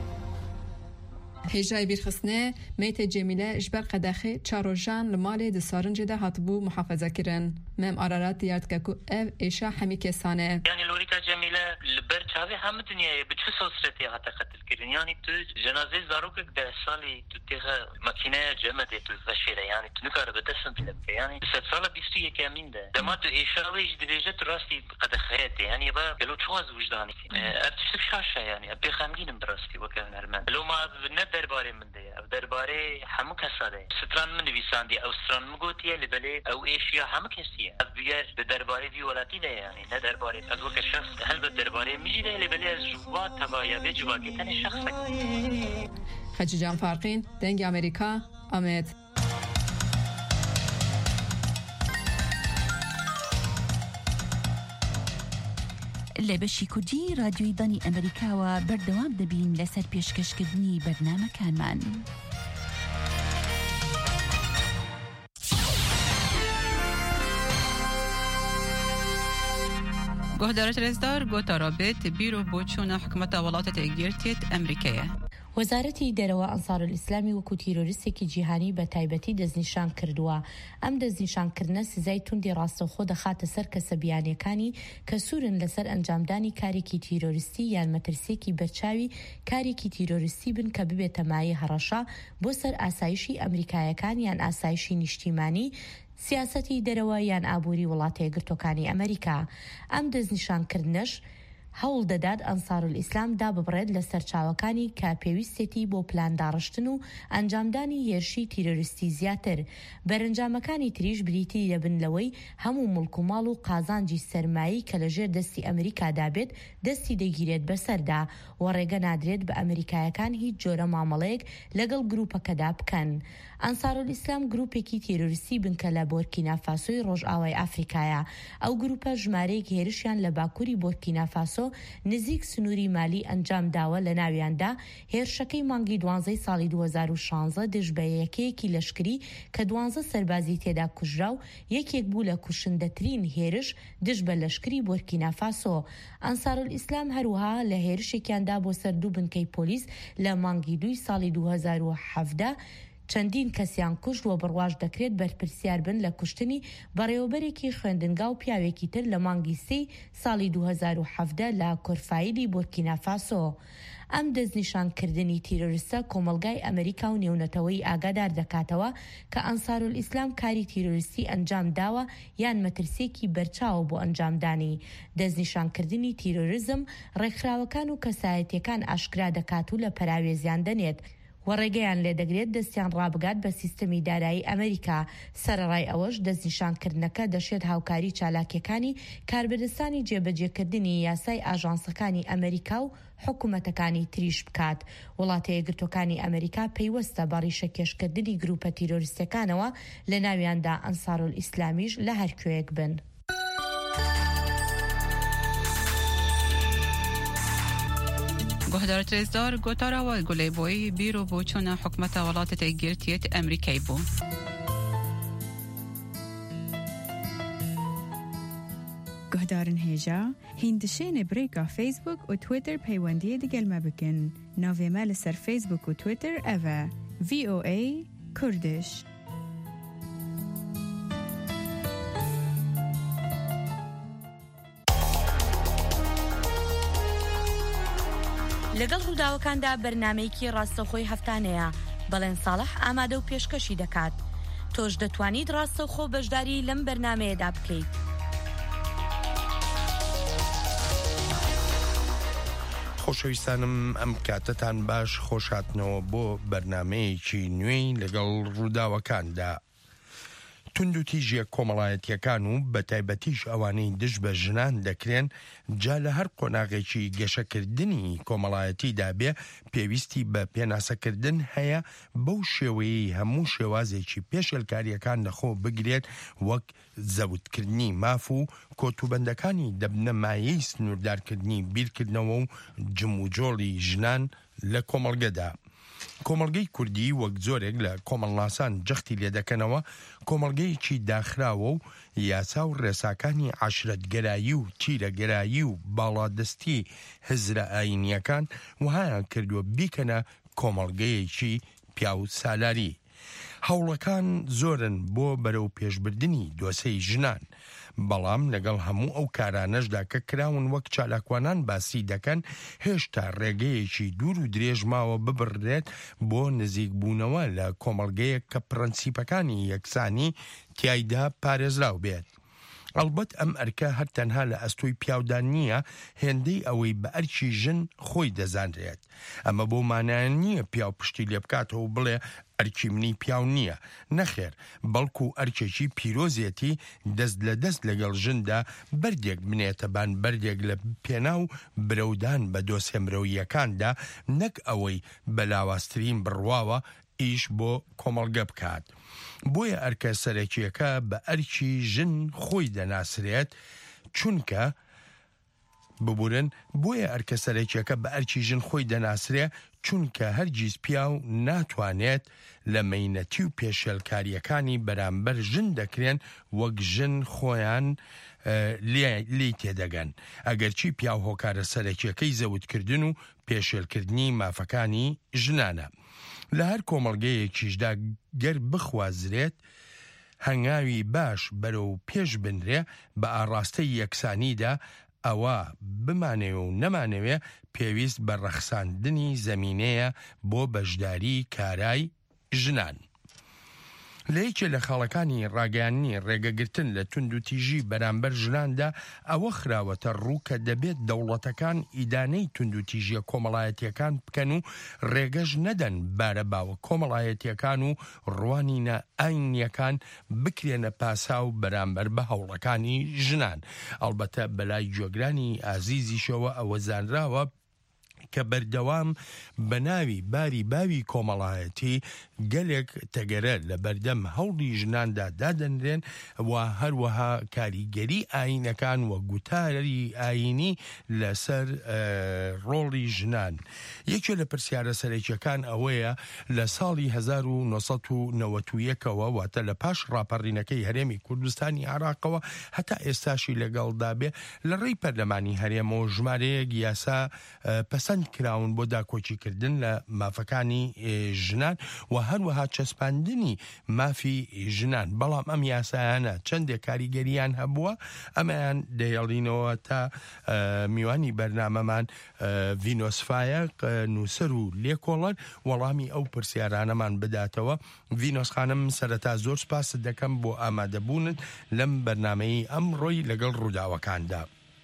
هیجای بیرخصنه میت جمیله اجبر قداخه چاروجان لمالی دسارنجی ده هاتبو محافظه کرن مم آرارات دیارد که او ایشا همی کسانه یعنی لوریکا جمیله لبر چاوی همه دنیای به چه سوسرتی حتی قتل کردن یعنی تو جنازه زاروکک 10 سالی تو تیغه مکینه جمعه تو وشیره یعنی تو نکاره به دستم پیلم که یعنی 100 سال 21 امین ده دما تو ایشا ویش دریجه تو راستی قدخیته یعنی با بلو چواز وجدانی ارتشتك شاشه يعني ابي خامدين براسي وكان هرمان لو ما درباره من ده درباره همو كساده ستران من ويساندي او ستران مغوتيه لبلي او ايشيا همو كسيه بيار بدرباره في ولاتي ده يعني نه درباره از وقت شخص هل بدرباره ميجي ده لبلي از جوا تبايا بجوا كتن شخص خججان فارقين دنگ امريكا امد لە بەشی کوردی رادیۆی دانی ئەمریکاوە بەردەوام دەبین لەسەر پێشکەشکردنی بەرنامەکانمان. گهدارت رزدار گوتا رابط بیرو بۆچوونە حکومەتە وڵاتە تێگیرتێت ئەمریکایە. وەزارەتی دەرەوە ئەنسار الئیسلامی وەکو تیرۆریستێکی جیهانی بە تایبەتی دەستنیشان کردووە. ئەم دەستنیشانکردنە سزای توندی ڕاستەوخۆ دەخاتە سەر کەسە بیانیەکانی کە سوورن لەسەر ئەنجامدانی کارێکی تیرۆریستی یان مەترسێکی بەرچاوی کارێکی تیرۆریستی بن کە ببێتە مایە هەڕەشە بۆ سەر ئاسایشی ئەمریکایەکان یان ئاسایشی نیشتیمانی سیاسەتی دەرەوە یان ئابووری وڵاتە یەکگرتووەکانی ئەمریکا. ئەم دەستنیشانکردنەش هەوڵ دەدات ئەنسار الئیسلام داببڕێت لە سەرچاوەکانی کە پێویستێتی بۆ پلانداڕشتن و ئەنجامدانی هێرشی تیرۆریستی زیاتر. بەرەنجامەکانی تریش بریتی دەبن لەوەی هەموو مڵک و ماڵ و قازانجی سەرمایی کە لەژێر دەستی ئەمریکادا بێت دەستی دەگیرێت بەسەردا و ڕێگە نادرێت بە ئەمریکایەکان هیچ جۆرە مامەڵەیەک لەگەڵ گروپەکەدا بکەن. ئەنسار الئیسلام گروپێکی تیرۆریستی بن کە لە بۆرکینا فاسۆی ڕۆژئاوای ئافریکایە. ئەو گروپە ژمارەیەک هێرشیان لە باکووری بۆرکینا فاسۆ نزیک سنووری مالی ئەنجام داوە لە ناویاندا هێرشەکەی مانگی 12 ساڵی 2016 دژ بە یەکەیەکی لەشکری کە 12 سەربازی تێدا کوژرا و یەکێک بوو لە کوشندەترین هێرش دژ بە لەشکری بۆرکینا فاسۆ. ئەنسار الئیسلام هەروەها لە هێرشێکیاندا بۆ سەر دوو بنکەی پۆلیس لە مانگی 2 ساڵی 2017 چەندین کەسیان کوشت و بڕواژ دەکرێت بەرپرسیار بن لە کوشتنی بەڕێوەبەرێکی خوێندنگا و پیاوێکی تر لە مانگی 3 ساڵی 2017 لە کۆرفایلی بۆرکینا فاسۆ. ئەم دەستنیشانکردنی تیرۆریستە کۆمەلگای ئەمریکا و نێونەتەوەی ئاگادار دەکاتەوە کە ئەنسار الئیسلام کاری تیرۆریستی ئەنجام داوە یان مەترسێکی بەرچاوە بۆ ئەنجامدانی. دەستنیشانکردنی تیرۆریزم ڕێکخراوەکان و کەسایەتیەکان ئاشکرا دەکات و لە پەراوێزیان دەنێت و ڕێگەیان لێ دەگرێت دەستیان ڕابگات بە سیستەمی دارایی ئەمریکا. سەرەڕای ئەوەش دەستنیشانکردنەکە دەشێت هاوکاری چالاکیەکانی کاربەدەستانی جێبەجێکردنی یاسای ئاژانسەکانی ئەمریکا و حکوومەتەکانی تریش بکات. وڵاتە یەکگرتووەکانی ئەمریکا پەیوەستە بە ڕیشەکێشکردنی گروپە تیرۆریستەکانەوە لە ناویاندا ئەنسار الئیسلامیش لە هەر کوێیەک بن. گهدارت رزدار گوتارا و گلی بوی بیرو بۆچوونە حکومەتە وڵاتە تێگیرتێت ئەمریکای بوو. گهدارن هێژا هیندشێنێ برێکا فیسبوک و تویتر پەیوەندیە دەگەلمە بکەن. ناوێمە لەسەر فیسبوک و تویتر ئەڤە VOA کوردش. لەگەڵ ڕووداوەکاندا بەرنامەیەکی ڕاستەوخۆی هەفتانەیە بەڵێن ساڵح ئامادە و پێشکەشی دەکات. تۆش دەتوانیت ڕاستەوخۆ بەشداری لەم بەرنامەیەدا بکەیت. خۆشەویستانم ئەم کاتتان باش خۆشاتنەوە بۆ بەرنامەیەکی نوێی لەگەڵ ڕووداوەکاندا. تونند و تیژیە کۆمەڵایەتیەکان و بە تایبەتیش ئەوانەی دژ بە ژنان دەکرێن جا لە هەر قۆناغێکی گەشەکردنی کۆمەڵایەتیدا بێ پێویستی بە پێناسەکردن هەیە بەو شێوەیەی هەموو شێوازێکی پێشێلکاریەکان لەخۆ بگرێت وەک زەوتکردنی ماف و کۆتوبەندەکانی دەبنە مایەی سنووردارکردنی بیرکردنەوە و جموجۆڵی ژنان لە کۆمەڵگەدا. کۆمەڵگەی کوردی وەک جۆرێک لە کۆمەڵناسان جەختی لێ دەکەنەوە کۆمەڵگەیەکی داخراوە و یاسا و ڕێساکانی عەشرەتگەرایی و چیرەگەرایی و باڵادەستی هزرە ئاینیەکان وهایان کردووە بیکەنە کۆمەڵگەیەکی پیاو سالاری. هەوڵەکان زۆرن بۆ بەرەو پێشبردننی دۆسەی ژنان، بەڵام لەگەڵ هەموو ئەو کارانەشدا کە کراون وەک چالاکوانان باسی دەکەن هێشتا ڕێگەیەکی دوور و درێژ ماوە ببڕێت بۆ نزیک بوونەوە لە کۆمەڵگەیەک کە پرەنسیپەکانی یەکسانی تیایدا پارێزراو بێت. ئەلبەت ئەم ئەرکە هەر تەنها لە ئەستۆی پیاودان نییە، هێندەی ئەوەی بە ئەرکی ژن خۆی دەزانرێت. ئەمە بۆ مانایان نییە پیاو پشتی لێ بکاتەوە بڵێ ئەرکی منی پیاو نییە، نەخێر، بەڵکو ئەرکێکی پیرۆزێتی دەست لە دەست لەگەڵ ژندا بەردێک بنێتەبان بەردێک لە پێناو برەودان بە دۆسێمرەویەکاندا، نەک ئەوەی بەلاواسترین بڕواوە ئیش بۆ کۆمەڵگە بکات. بۆیە ئەرکە سەرەکیەکە بە ئەرکی ژن خۆی دەناسرێت چونکە ببورن بۆیە ئەرکە سەرەکیەکە بە ئەرکی ژن خۆی دەناسرێ چونکە هەرگیز پیاو ناتوانێت لە مەینەتی و پێشێلکاریەکانی بەرامبەر ژن دەکرێن وەک ژن خۆیان لی تێدەگەن، ئەگەرچی پیاو هۆکارە سەرەکیەکەی زەوتکردن و پێشێلکردنی مافەکانی ژنانە. لە هەر کۆمەڵگەیەکیشدا گەر بخوازرێت هەنگاوی باش بەرەو پێش بنرێ بە ئاڕاستەی یەکسانیدا، ئەوە بمانەوێ و نەمانەوێ پێویست بە ڕەخساندنی زەمینەیە بۆ بەشداری کارای ژنان. لە یەکێ لە خاڵەکانی ڕاگەیاندنی ڕێگەگرتن لە تونند و تیژی بەرامبەر ژناندا ئەوە خراوەتە ڕوو کە دەبێت دەوڵەتەکان ئیدانەی تونند و تیژیە کۆمەڵایەتیەکان بکەن و ڕێگەش نەدەن بارە باوە کۆمەڵایەتیەکان و ڕوانینە ئاینیەکان بکرێنە پاسا و بەرامبەر بە هەوڵەکانی ژنان. ئەلبەتە بەلای جۆگرانی ئازیزیشەوە ئەوە زانراوە کە بەردەوام بە ناوی باری باوی کۆمەڵایەتی گەلێک تەگەرە لە بەردەم هەوڵی ژناندا دادەنرێن و هەروەها کاریگەری ئاینەکان و گوتاری ئاینی لەسەر ڕۆڵی ژنان. یەکێ لە پرسیارە سەرەکیەکان ئەوەیە لە ساڵی 1991ەوە واتە لە پاش ڕاپەڕینەکەی هەرێمی کوردستانی عێراقەوە هەتا ئێستاشی لەگەڵدا بێ لە ڕێی پەرلەمانی هەرێمەوە ژمارەیەک یاسا پەسەند کراون بۆ داکۆچیکردن لە مافەکانی ژنان و هەروەها چەسپاندنی مافی ژنان، بەڵام ئەم یاسایانە چەندێک کاریگەریان هەبووە. ئەمەیان دەیەڵینەوە تا میوانی بەرنامەمان ڤینۆسفایە نووسەر و لێکۆڵەر وەڵامی ئەو پرسیارانەمان بداتەوە. ڤینۆس خانم سەرەتا زۆر سپاس دەکەم بۆ ئامادەبوونت لەم بەرنامەی ئەمڕۆی لەگەڵ ڕووداوەکاندا.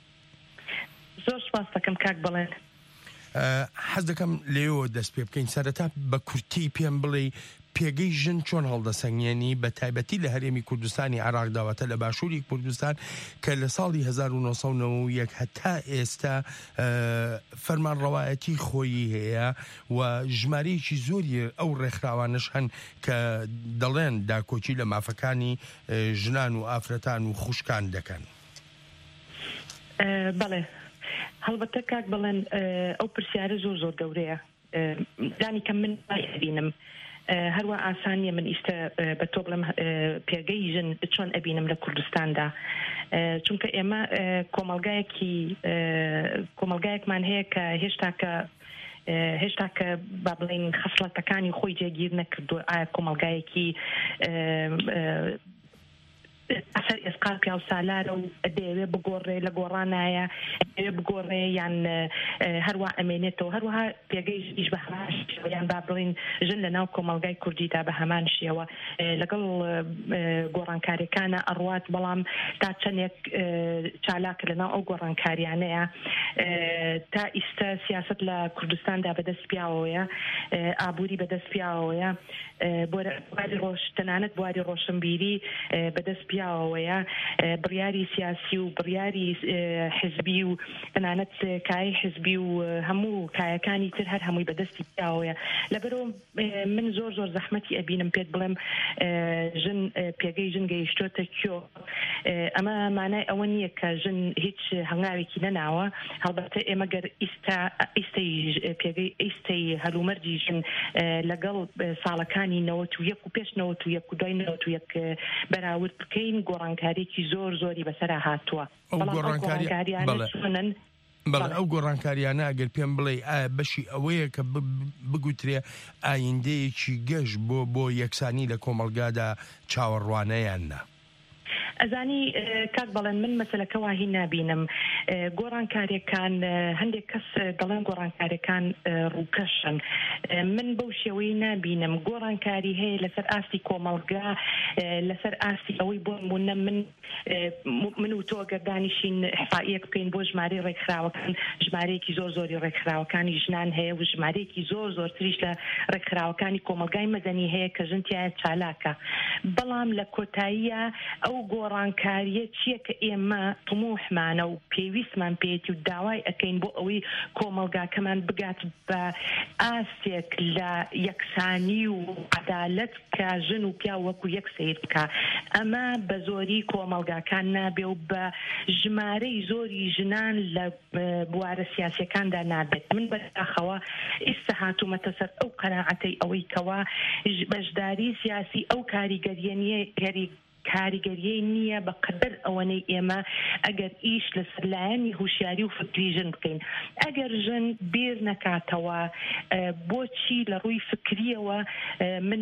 زۆر سپاس دەکەم کاک بڵێن. حەز دەکەم لێەوە دەست پێ بکەین سەرەتا بە کورتی پێم بڵێ پێگەی ژن چۆن هەڵدەسەنگێنی بە تایبەتی لە هەرێمی کوردستانی عێراق داوەتە لە باشووری کوردستان کە لە ساڵی 1991 هەتا ئێستا فەرمانڕەوایەتی خۆی هەیە و ژمارەیەکی زۆری ئەو ڕێکخراوانش هەن کە دەڵێن داکۆچی لە مافەکانی ژنان و ئافرەتان و خوشکان دەکەن. بەڵێ هەڵبەتە کاک بڵێن ئەو پرسیارە زۆر زۆر گەورەیە، دانی کە من بینم هەروە ئاسانیە من ئیشتە بە تۆ بڵێم پێگەی ژن چۆن ئەبینم لە کوردستاندا، چونکە ئێمە کۆمەلگایەکمان هەیە کە هێشتا کە با بڵێن خەسڵەتەکانی خۆی جێگیر نەکردووە. ئایا کۆمەلگایەکی ئەسەر ئێسقال پیا و سالارە و دەیەوێ بگۆڕێ لە گۆڕانایە دەوێ بگۆڕێ یان هەروە ئەمێنێتەوە هەروەها پێگەیش بە هەمان شێوە یان با بڵین ژن لە ناو کۆمەلگای کوردیدا بە هەمان شێوە لەگەڵ گۆڕانکاریەکانە ئەڕوات بەڵام تا چەندێک چالاکە لەناو ئەو گۆڕانکاریانەیە تا ئیستا سیاست لە کوردستاندا بەدەست پیاوەیە ئابووری بەدەست پیاوەیە بواری ڕۆژ تەنانەت بواری ڕۆشنبیری بەدەست پیاوەیە بڕیاری سیاسی و بڕیاری حزبی و تەنانەت کای حزبی و هەموو کایەکانی تر هەر هەمووی بەدەستی پیاوەیە لەبەرەوە من زۆر زەحمەتی ئەبینم پێت بڵێم ژن پێگەی ژن گەیشتۆتە کۆ ئەمە مانای ئەوە نییە کە ژن هیچ هەنگاوێکی نەناوە هەڵبەتە ئێمە گەر ئیستەی پێگەی ئیستەی هەلومەرجی ژن لەگەڵ ساڵەکانی 91 و پێش 91 و دوای 91 بەراورد بکەین گۆڕانکاریێکی زۆری بەسەرا هاتووە بەڵێ ئەو گۆڕانکاریانە ئەگەر پێم بڵێ ئایا بەشی ئەوەیە کە بگوترێ ئایندەیەکی گەشت بۆ یەکسانی لە کۆمەلگادا چاوەڕوانەیاننا ئەزانی کاک بەڵێن من مەسەلەکە واهی نابینم گۆڕانکاریەکان هەندێک کەس دەڵێن گۆڕانکاریەکان ڕووکەشن من بەو شێوەی نابینم گۆڕانکاری هەیە لەسەر ئاستی کۆمەلگا لەسەر ئاستی ئەوەی بۆ نمونە من و تۆ گەردانیشین ئیحفائیەک بکەین بۆ ژمارەی ڕێکخراوەکان ژمارەیەکی زۆری ڕێکخراوەکانی ژنان هەیە و ژمارەیەکی زۆرتریش لە ڕێکخراوەکانی کۆمەلگای مەدەنی هەیە کە ژنتیایە چالاکە بەڵام لە کۆتاییە ئەو گۆڕانکاریە چییە کە ئێمە طموحمانە و پێویستمان پێێتی و داوای ئەەکەین بۆ ئەوەی کۆمەلگاکەمان بگات بە ئاستێک لە یەکسانی و عەدالەت کە ژن و پیا وەکو یەک سیر بکە ئەمە بە زۆری کۆمەلگاکان نابێ و بە ژمارەی زۆری ژنان لە بوارە سیاسیەکاندا نابێت من بەداخەوە ئێستا هاتوومەتە سەر ئەو قەناعەتەی ئەوەی کەوا بەشداری سیاسی ئەو کاریگەریەی نییە بە قەدەر ئەوەنەی ئێمە ئەگەر ئیش لە سەرلایەنی هوشیاری و فکری ژن بکەین ئەگەر ژن بیر نەکاتەوە بۆچی لە ڕووی فکریەوە من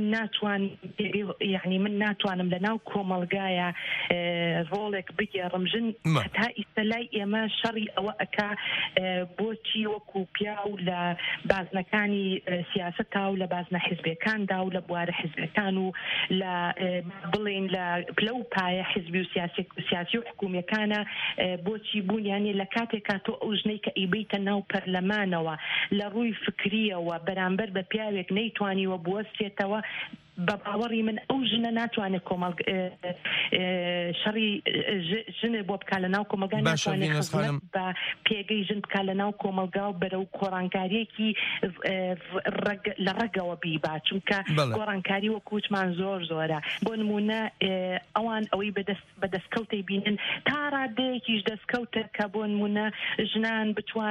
ناتوانم لە ناو کۆمەلگایە ڕۆڵێک بگێڕم ژن تا ئیستەلای ئێمە شەڕی ئەوە ئەکا بۆچی وەکو پیا و لە بازنەکانی سیاسەتا و لە بازنە حیزبەکاندا و لە بوارە حیزبەکان و لە بڵێن لە لەو پایە حزبی و سیاسی و حکوومیەکانە بۆچی بوونیانێ لە کاتێکا تۆ ئەو ژنەی کە ئیبیتە ناو پەرلەمانەوە لە ڕووی فکریەوە بەرامبەر بە پیاوێک نەیتوانیوە بوەستێتەوە بە باوەڕی من ئەو ژنە ناتوانێت کۆمەڵ شەڕی ژنێ بۆ بکات لە ناو کۆمەلگا ناتوانێت خزمەت بە پێگەی ژن بکات لە ناو کۆمەلگا و بەرەو کۆڕانکاریەکی لە ڕێگەوە بیبات چونکە گۆڕانکاری وەکووتمان زۆرە بۆ نمونە ئەوان ئەوەی بەدەستکەوتەی بینن تا ڕادەیەکیش دەستکەوتە کە بۆ نمونە ژنان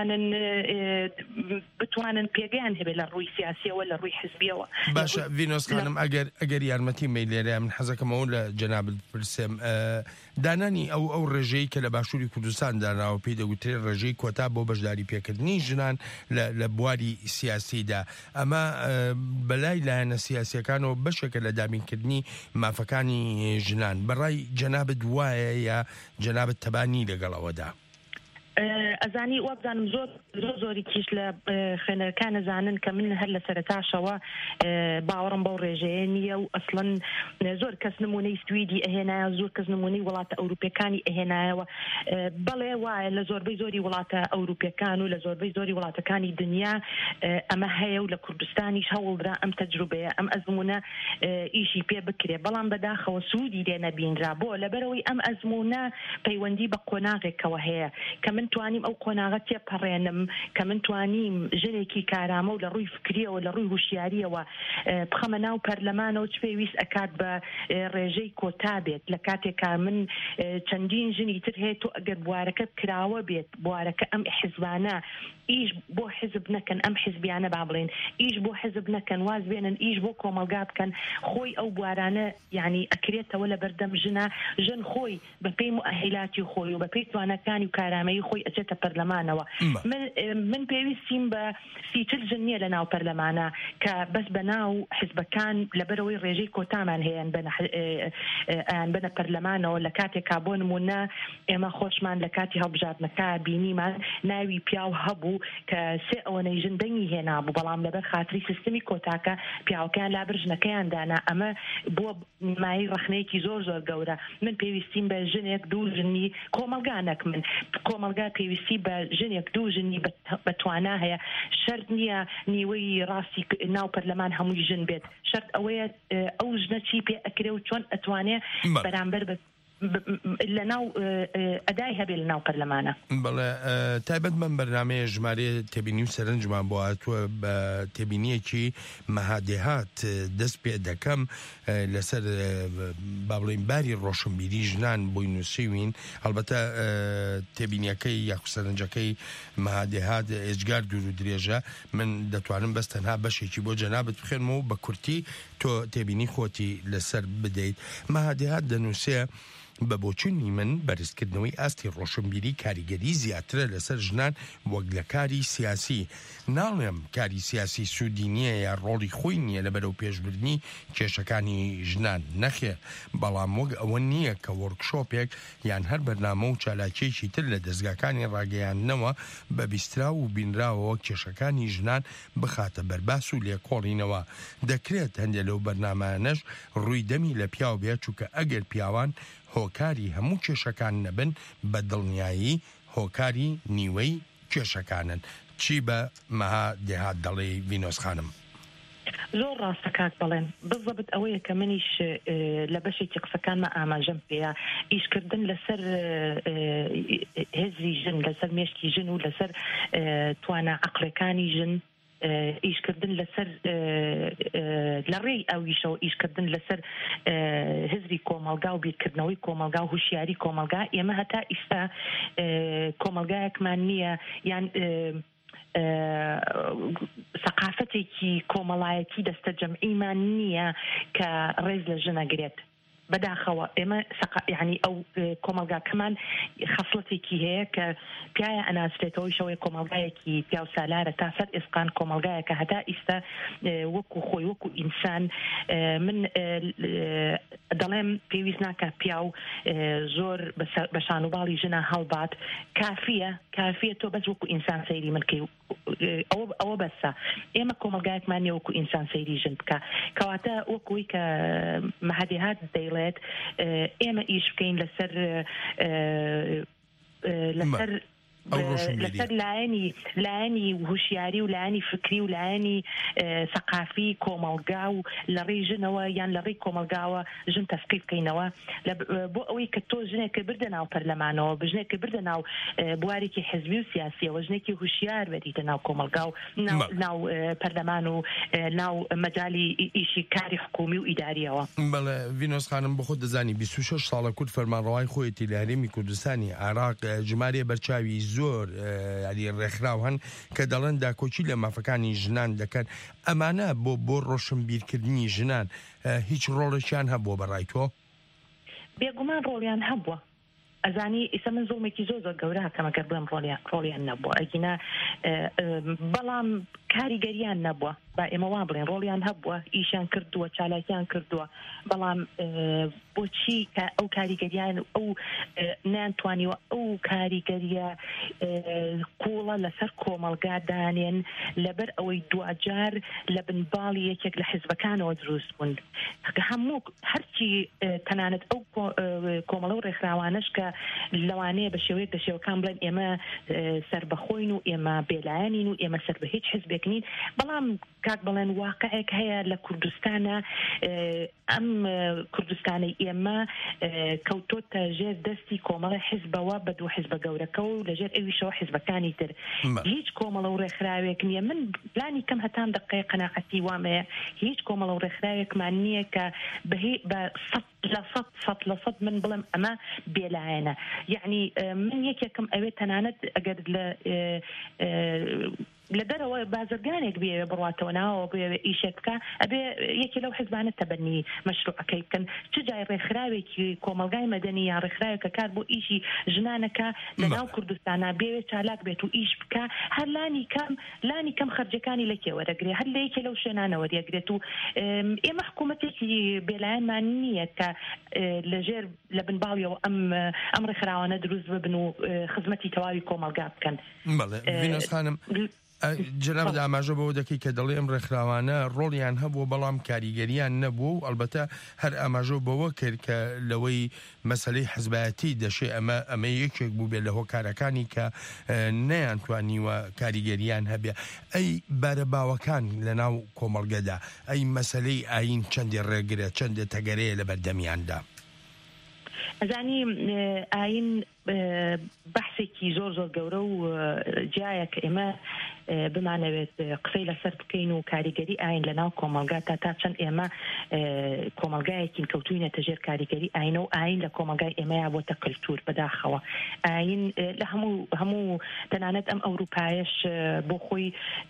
بتوانن پێگەیان هەبێت لە ڕووی سیاسیەوە لە ڕووی حزبیەوە باشە ڤینۆس خانم ئەگەر یارمەتی مەیلێرە من حەزەکەمەوە لە جەنابت پرسێم دانانی ئەو ڕێژەی کە لە باشووری کوردستان داناوە پێی دەگوترێت ڕێژەی کۆتا بۆ بەشداری پێکردنی ژنان لە بواری سیاسیدا ئەمە بەلای لایەنە سیاسیەکانەوە بەشێکە لە دامینکردنی مافەکانی ژنان بەڕای جەنابت وایە یا جەنابت تەبانی لەگەڵەوەدا ئەزانی وابزانم زۆری کیش لە خوێنەرەکان ئەزانن کە من هەر لە سەرتاشەوە باوەڕم بەو ڕێژەیە نییە و ئەسڵەن زۆر کەس نمونەی سویدی ئەهێنایە زۆر کەس نمونەی وڵاتە ئەوروپیەکانی ئەهێنایەوە بەڵێ وایە لە زۆربەی زۆری وڵاتە ئەوروپیەکان و لە زۆربەی زۆری وڵاتەکانی دنیا ئەمە هەیە و لە کوردستانیش هەوڵدرا ئەم تەجروبەیە ئەم ئەزمونە ئیشی پێ بکرێ بەڵام بەداخەوە سوودی لێ نەبینرا بۆ لەبەرەوەی ئەم ئەزمونە پەیوەندی بە قۆناغێکەوە هەیە کە من توانیم ئەو قۆناغە تێپەڕێنم کە من توانیم ژنێکی کارامە و لە ڕووی فکریەوە لە ڕووی هوشیاریەوە بخەمە ناو پەرلەمانەوە چ پێویست ئەکات بە ڕێژەی کۆتا بێت لە کاتێکا من چەندین ژنی تر هەیە تۆ ئەگەر بوارەکە کراوە بێت بوارەکە ئەم حیزبانە ئیش بۆ حزب نەکەن ئەم حیزبیانە با بڵێن ئیش بۆ حزب نەکەن واز بێنن ئیش بۆ کۆمەلگا بکەن خۆی ئەو بوارانە یعنی ئەکرێتەوە لە بەردەم ژن خۆی بە پێی موئهلاتی خۆی و بە پێی توانەکانی و کارامەیی خۆی ئەچێتە بێتە پەرلەمانەوە من پێویستیم بە سیچل جنیە لە ناو پەرلەمانە کە بەس بە ناو حزبەکان لەبەرەوەی ڕێژەی کۆتامان هەیەن بنە پەرلەمانەوە لە کاتێکا بۆ نمونە ئێمە خۆشمان لە کاتی هەڵبژاردنەکە بینیمان ناوی پیاو هەبوو کە سێ ئەوەنەی ژندەنگی هێنا بوو بەڵام لەبەر خاتری سیستمی کۆتاکە پیاوەکان لا برژنەکەیان دانا ئەمە بۆ مای ڕخنەیەکی زۆر گەورە من پێویستیم بە ژنێک دوو ژنی کۆمەلگانێک من کۆمەلگا پێویستی بە ژنێک دوو ژنی بەتوانا هەیە شەرت نییە نیوەی ڕاستی ناو پەرلەمان هەمووی ژن بێت شەرت ئەوەیە ئەو ژنە چی پێ ئەکرێ و چۆن ئەتوانێ بەرامبەر لە ناو ئەدای هەبێ لە ناو پەرلەمانە. بەڵێ تایبەت من بەرنامەیە ژمارە تێبینی و سەرنجمان بۆ هاتووە بە تێبینیەکی مەهادێهات دەست پێ دەکەم لەسەر با بڵێین باری ڕۆشنبیری ژنان بۆی نووسیوین هەڵبەتە تێبینیەکەی یاخو سەرنجەکەی مەهادێهات ئێجگار دوور و درێژە من دەتوانم بەس تەنها بەشێکی بۆ جەنابەت بخێنمەوە بە کورتی تۆ تێبینی خۆتی لەسەر بدەیت. مەهادێهات دەنووسێ بە بۆچوونی من بەرزکردنەوەی ئاستی ڕۆشنبیری کاریگەری زیاترە لەسەر ژنان وەک لە کاری سیاسی. ناڵێم کاری سیاسی سوودی نییە یا ڕۆڵی خۆی نییە لە بەرەو پێشبردننی کێشەکانی ژنان نەخێ بەڵام وەک ئەوە نییە کە وەرکشۆپێک یان هەر بەرنامە و چالاکیێکی تر لە دەستگاکانی ڕاگەیاندنەوە بە بیسترا و بینراوەوە کێشەکانی ژنان بخاتە بەرباس و لێکۆڵینەوە. دەکرێت هەندێک لەو بەرنامانەش ڕووی دەمی لە پیاو بێت چووکە ئەگەر پیاوان هۆکاری هەموو کێشەکان نەبن بە دڵنیایی هۆکاری نیوەی کێشەکانن. چی بە مەهادێهات دەڵێ ڤینۆس خانم؟ زۆر ڕاستە کاک بەڵێن بزەبت ئەوەیە کە منیش لە بەشێکی قسەکانمە ئاماژەم پێەیە ئیشکردن لەسەر هێزی ژن لەسەر مێشکی ژن و لەسەر توانە عەقڵەکانی ژن ئیشکردن لەسەر لە ڕێی ئەویشەوە ئیشکردن لەسەر هزری کۆمەلگا و بیرکردنەوەی کۆمەلگا و هوشیاری کۆمەلگا ئێمە هەتا ئیستا کۆمەلگایەکمان نییە یان سەقافەتێکی کۆمەڵایەتی دەستە جەمعیمان نییە کە ڕێز لە ژنەگرێت بەداخەوە ئێمە یعنی ئەو کۆمەلگاکەمان خەسڵەتێکی هەیە کە پیایە ئەناسرێتەوەی شەوەی کۆمەلگایەکی پیا و سالارە تا سەر ئێسقان کۆمەلگایەکە هەتا ئیستا وەکو خۆی وەکو ئینسان من دەڵێم پێویست ناکە پیا و زۆر بە شانوباڵی ژنە هەڵبات کافیە تۆ بەس وەکو ئینسان سەیری منکەی ئەوە بەسە ئێمە کۆمەلگایەکمان نیە وەکو ئینسان سەیری ژن بکە کەواتە وەکوی کە مەهادێهات دەیڵێت ئێمە ئیش بکەین لەسەر لەسەر لایەنی هوشیاری و لایەنی فکری و لایەنی سەقافی کۆمەلگا و لە ڕێی ژنەوە یان لە ڕێی کۆمەلگاوە ژن تەسقیف بکەینەوە بۆ ئەوەی کە تۆ ژنێکە بردە ناو پەرلەمانەوە بژنێکە بردە ناو بوارێکی حزبی و سیاسیەوە ژنێکی هوشیار بەریتە ناو کۆمەلگا و ناو پەرلەمان و ناو مەجالی ئیشی کاری حکومی و ئیداریەوە. بەڵێ ڤینۆس خانم بۆ خۆت دەزانی 26 ساڵە کورد فەرمانڕەوای خۆیەتی لە هەرێمی کوردستانی عێراق ژمارە بەرچاوی زۆر علی ڕێکخراو هەن کە دەڵێن داکۆچی لە مافەکانی ژنان دەکەن ئەمانە بۆ ڕۆشنبیرکردنی ژنان هیچ ڕۆڵێکیان هەبووە بەڕای تۆ؟ بێگومان ڕۆڵیان هەبووە ئەزانی ئیسە من زۆڵمێکی زۆر گەورە هەکەمەگەر بڵێم ڕۆڵیان نەبووە ئەگینا بەڵام کاریگەریان نەبووە با ئێمە وا بڵێن ڕۆڵیان هەبووە ئیشیان کردووە چالاکیان کردووە بەڵام بۆچی ئەو کاریگەریان ئەو نانتوانیوە ئەو کاریگەریە قوڵە لەسەر کۆمەلگا دانێن لەبەر ئەوەی دوجار لە بنباڵی یەکێک لە حیزبەکانەوە دروست بوون هەموو هەرچی تەنانەت ئەو کۆمەڵە و ڕێکخراوانش کە لەوانەیە بە شێوەیەک بە شێوەکان بڵێن ئێمە سەربەخۆین و ئێمە بێلایەنین و ئێمە سەر بە هیچ حیزبێک نین بەڵام کاک بڵێن واقعێک هەیە لە کوردستانە ئەم کوردستانی ئێمە کەوتۆتە ژێر دەستی کۆمەڵی حیزبەوە بە دوو حیزبە گەورەکە و لەژێر ئەویشەوە حیزبەکانی تر هیچ کۆمەڵە و ڕێکخراوێک نییە من پلانی کەم هەتام دقەیە قەناعەتی وامەیە هیچ کۆمەڵە و ڕێکخراوێکمان نییە کە بە سەد من بڵم ئەمە بێلایەنە یعنی من یەکێکم ئەوێ تەنانەت ئەگەر لە لە دەرەوە بازرگانێک بێ بڕاتەوە ناوە بێ ئیشێک بکە ئەبێ یەکی لەو حزبانە تەبەنی مەشروعەکەی بکەن چ جای ڕێکخراوێکی کۆمەلگای مەدەنی یا ڕێکخراوێک کە کار بۆ ئیشی ژنانەکە لە ناو کوردستانە بێوێ چالاک بێت و ئیش بکە هەر لانی کەم خەرجەکانی لەکێ وەرەگرێ هەر لە یەکێ لەو شوێنانە وەرەگرێت و ئێمە حکوومەتێکی بێلایەنمان نییە کە لەژێر لە بنباڵیەوە ئەم ڕێکخراوانە دروست ببن و خزمەتی تەواوی کۆمەلگا بکەن. ڤینۆس خانم جناب ئاماژە بەوە دەکەی کە دەڵێ ئەم ڕێکخراوانە ڕۆڵیان هەبوو بەڵام کاریگەریان نەبوو و ئەلبەتە هەر ئاماژە بەوە کرد کە لەوەی مەسەلەی حزبایەتی دەشێ ئەمە یەکێک بوو بێت لە هۆکارەکانی کە نەیانتوانیوە کاریگەریان هەبێ. ئەی بارە باوەکان لە ناو کۆمەڵگەدا ئەی مەسەلەی ئاین چەندێ ڕێگرێت چەندێ تەگەرەیە لە بەردەمیاندا؟ ئەزانی ئاین بەحسێکی زۆر گەورە و جایە کە ئێمە بمانەوێت قسەی لەسەر بکەین و کاریگەری ئاین لە ناو کۆمەلگا تا چەند ئێمە کۆمەلگایەکین کەوتوینەتە ژێر کاریگەری ئاینە و ئاین لە کۆمەلگای ئێمەیە بۆتە کللتور بەداخەوە. ئاین لە هەموو تەنانەت ئەم ئەوروپایش بۆ خۆی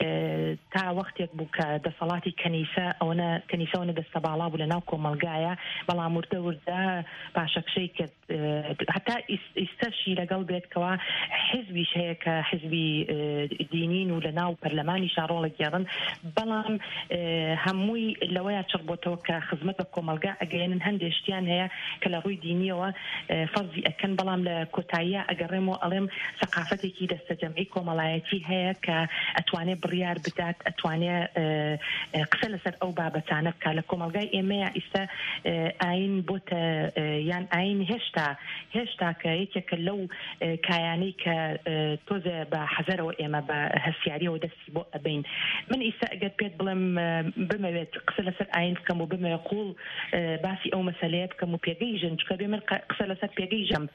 تا وەختێک بوو کە دەسەڵاتی کەنیسەوە دەستە باڵا بوو لە ناو کۆمەلگایە بەڵام وردە پاشەکشەی کرد هەتا ئیستەشی لەگەڵ بێتکەوە حزبیش هەیە کە حزبی دینین و لە ناو پەرلەمانی شارۆڵێک گێڕن بەڵام هەمووی لەوەیە چڕبۆتەوە کە خزمەت بە کۆمەلگا ئەگەێنن هەندێشتیان هەیە کە لە ڕووی دینیەوە فەرزی ئەکەن بەڵام لە کۆتاییە ئەگەڕێمەوە ئەڵێم سەقافەتێکی دەستەجەمعی کۆمەڵایەتی هەیە کە ئەتوانێت بڕیار بدات ئەتوانێت قسە لەسەر ئەو بابەتانە بکە. لە کۆمەلگای ئێمەیە ئیستا ئاین بۆتە یان ئاین هێشتا کە یەکێکە لەو کایانەی کە تۆزە بە حەزەرەوە ئێمە بە هەسیاریەوە دەستی بۆ ئەبین. من ئیستا ئەگەر پێت بڵێم بمەوێت قسە لەسەر ئاین بکەم و بمەوێت قوڵ باسی ئەو مەسەلەیە بکەم و پێگەی ژن چکە بێ من قسە لەسەر پێگەی ژەم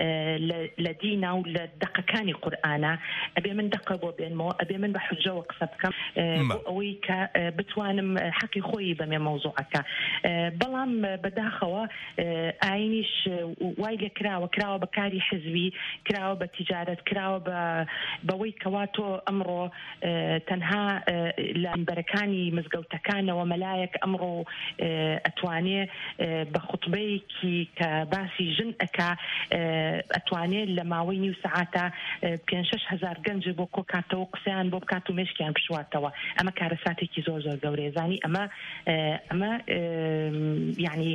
لە دینا و لە دەقەکانی قورئانە ئەبێ من دەقە بۆ بێنمەوە ئەبێ من بە حجەوە قسە بکەم بۆ ئەوەی کە بتوانم حەقی خۆی بەمێ مەوزوعەکە. بەڵام بەداخەوە ئاینیش وای لێ کراوە بە کاری حزبی کراوە بە تیجارەت کراوە بەوەی کەوا تۆ ئەمڕۆ تەنها لە منبەرەکانی مزگەوتەکانەوە مەلایەک ئەمڕۆ ئەتوانێ بە خوتبەیەکی کە باسی ژن ئەکا ئەتوانێت لە ماوەی نیو سەعاتە 5-6,000 گەنج بۆ کۆکاتەوە قسەیان بۆ بکات و مێشکیان بشواتەوە. ئەمە کارەساتێکی زۆر گەورەیە زانی ئەمە یعنی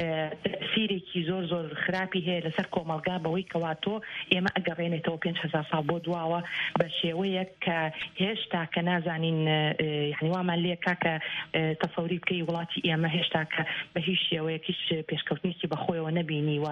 تەسیرێکی زۆر خراپی هەیە لەسەر کۆمەلگا بەوەی کەواتۆ ئێمە ئەگەڕێنێتەوە 5,000 ساڵ بۆ دواوە بە شێوەیەک کە هێشتا کە نازانین یعنی وامان لێ کاکە تەسەوری بکەی وڵاتی ئێمە هێشتا کە بە هیچ شێوەیەکیش پێشکەوتنیکی بەخۆیەوە نەبینیوە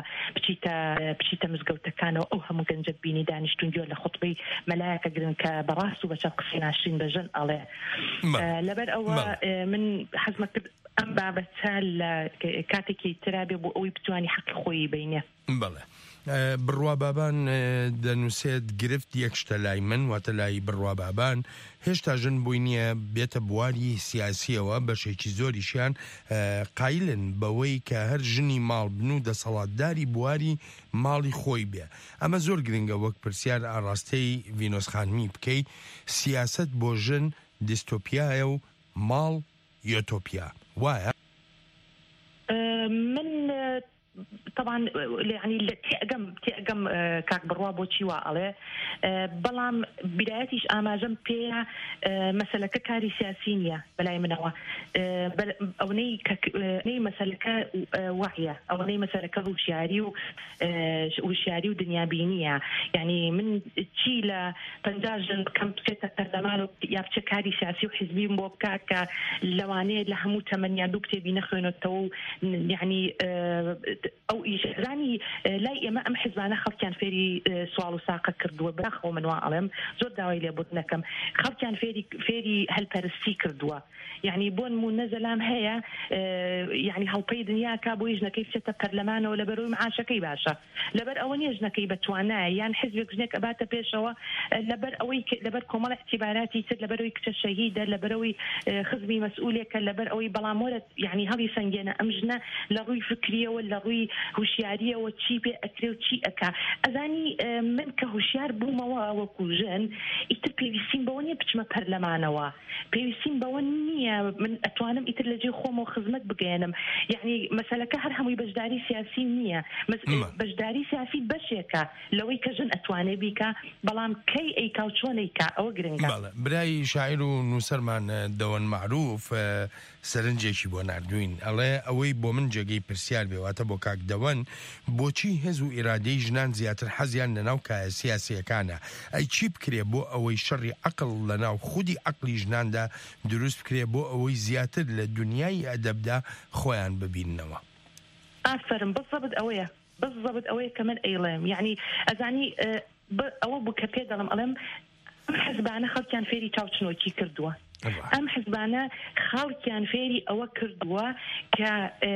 بچیتە مزگەوتەکانەوە ئەو هەموو گەنجە بینی دانیشتونجۆ لە خوتبەی مەلایەکە گرن کە بەڕاست و بەچەند قسەی ناشرین بەژن ئەڵێ. لەبەر ئەوە من حەزمە کرد ئەم بابەتە لە کاتێکی ترابێ بۆ ئەوەی بتوانی حەقی خۆی بینێ. بەڵێ بڕوا بابان دەنووسێت گرفت یەک شتە لای من واتە لای بڕوا بابان هێشتا ژن بووی نییە بێتە بواری سیاسیەوە بەشێکی زۆریشیان قایلن بەوەی کە هەر ژنی ماڵ بن و دەسەڵاتداری بواری ماڵی خۆی بێ. ئەمە زۆر گرنگە وەک پرسیار ئاڕاستەی ڤینۆس خانمی بکەی سیاست بۆ ژن دیستۆپیایە و ماڵ یۆتۆپیا وایە؟ من طبعا يعني تێگەم کاک بڕوا بۆچی وا ئەڵێ بەڵام بدایەتیش ئاماژەم پێە مەسەلەکە کاری سیاسی نییە بەلای منەوە ئەوەی مەسەلەکە وحیە ئەوەی مەسەلەکە ڕوشیاری و وشیاری و دنیابینیە. یعنی من چی لە 50 ژن بکەم بچێتە پەرلەمان و یا بچێ کاری سیاسی و حیزبیم بۆ بکات کە لەوانەیە لە هەموو تەمەنیان دوو کتێبی نەخوێنێتەوە و یعنی ئەو ئیشانی لای ئێمە ئەم حیزبانە خەڵکیان فێری سوال و ساقە کردووە بەخۆ من وا ئەڵێم زۆر داوای لێبوردنەکەم خەڵکیان فێری هەلپەرستی کردووە. یعنی بۆ نمونە زەلام هەیە یعنی هەڵپەی دنیاکە بۆ ژنەکەی بچێتە پەرلەمانەوە لەبەرەوەی معاشەکەی باشە لەبەر ئەوە نیە ژنەکەی بەتوانایە یان حیزبێک ژنێک ئەباتە پێشەوە لەبەر کۆمەڵ اعتیباراتی تر لەبەرەوەی کچە شەهیدە لەبەرەوەی خزمی مەسئولێکە لەبەر ئەوەی بەڵام وەرە یعنی هەڵی سەنگێنە ئەم ژنە لە ڕووی فکریەوە لە ڕووی هوشیاریەوە چی پێ ئەکرێ و چی ئەکا ئەزانی من کە هوشیار بوومەوە وەکو ژن ئیتر پێویستیم بەوە نییە بچمە پەرلەمانەوە، پێویستیم بەوە نییە من ئەتوانم ئیتر لەجێ خۆمەوە خزمەت بگەێنم. یعنی مەسەلەکە هەر هەمووی بەشداری سیاسی نییە، بەشداری سیاسی بەشێکە لەوەی کە ژن ئەتوانێ بیکە، بەڵام کەی ئەیکا و چۆن ئەیکا ئەوە گرنگە. برای شاعیر و نووسەرمان دەوەن معروف سەرنجێکی بۆ نردوین ئەڵێ ئەوەی بۆ من جێگەی پرسیار بێواتە بۆ کاک دەوەن بۆچی هێز و ئیرادەی ژنان زیاتر حەزیان لەناو کایە سیاسیەکانە، ئەی چی بکرێ بۆ ئەوەی شەڕی عەقڵ لەناو خودی عەقڵی ژناندا دروست بکرێ بۆ ئەوەی زیاتر لە دنیای ئەدەبدا خۆیان ببیننەوە؟ ئافرم بەزەبت ئەوەیە کە من ئەیڵێم، یعنی ئەزانی ئەوە بوو کە پێ دەڵم ئەڵێم ئەم حزبانە خەڵکیان فێری چاوچنۆکی کردووە، ئەم حزبانە خەڵکیان فێری ئەوە کردووە کە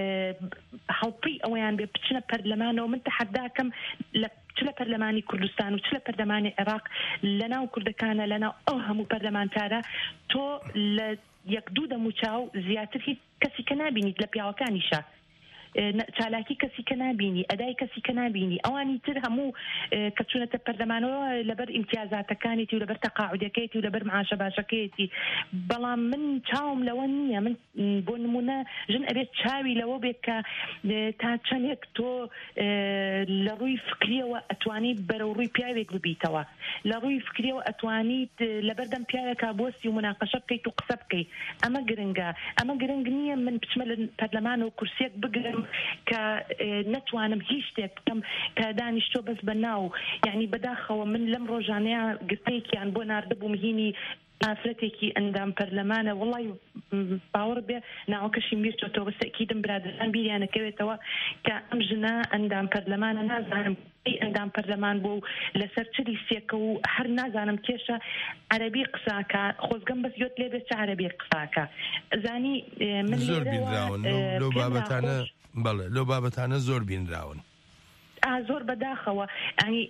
هەڵپڕی ئەوەیان بێ بچنە پەرلەمانەوە. من تەحەداکەم چ لە پەرلەمانی کوردستان و چ لە پەرلەمانی عێراق لەناو کوردەکانە لەناو ئەو هەموو پەرلەمانتارە تۆ لە یەک دوو دەموچاو زیاتر هیچ کەسی کە نابینیت لە پیاوەکانیشە، چالاکی کەسی کە نابینی، ئەدای کەسی کە نابینی، ئەوانی تر هەموو کە چوونەتە پەرلەمانەوە لەبەر ئیمتیازاتەکانێتی و لەبەر تەقاعودەکەیەتی و لەبەر معاشە باشەکەیەتی. بەڵام من چاوم لەوە نییە، من بۆ نمونە ژن ئەبێت چاوی لەوە بێت کە تا چەندێک تۆ لە ڕووی فکریەوە ئەتوانیت بەرەو ڕووی پیاوێک ببیتەوە، لە ڕووی فکریەوە ئەتوانیت لەبەردەم پیاوێکا بۆستی و مناقەشە بکەیت و قسە بکەیت. ئەمە گرنگە، ئەمە گرنگ نییە من بچمە لە پەرلەمانەوە کورسێک بگرم کە نەتوانم هیچ شتێک بکەم کە دانیشتۆ بەس بە ناو، یعنی بەداخەوە من لەم ڕۆژانەیە گرتەیەکیان بۆ ناردەبووم هینی ئافرەتێکی ئەندام پەرلەمانە، وڵی باوەڕ بێ ناوەکەشی میرچۆتەوە بەسەکیدم برادران بیریانەکەوێتەوە کە ئەم ژنە ئەندام پەرلەمانە نازانم ئەندام پەرلەمان بۆ و لەسەر چلی سێکە و هەر نازانم کێشە عەرەبی قساکە، خۆزگەم بەس یۆت لێ بێت چ عەرەبی قساکە. زانی من زۆر بینراون لەو بابەتانە، بەڵێ لەو بابەتانە زۆر بینراون. زۆر بەداخەوە ینی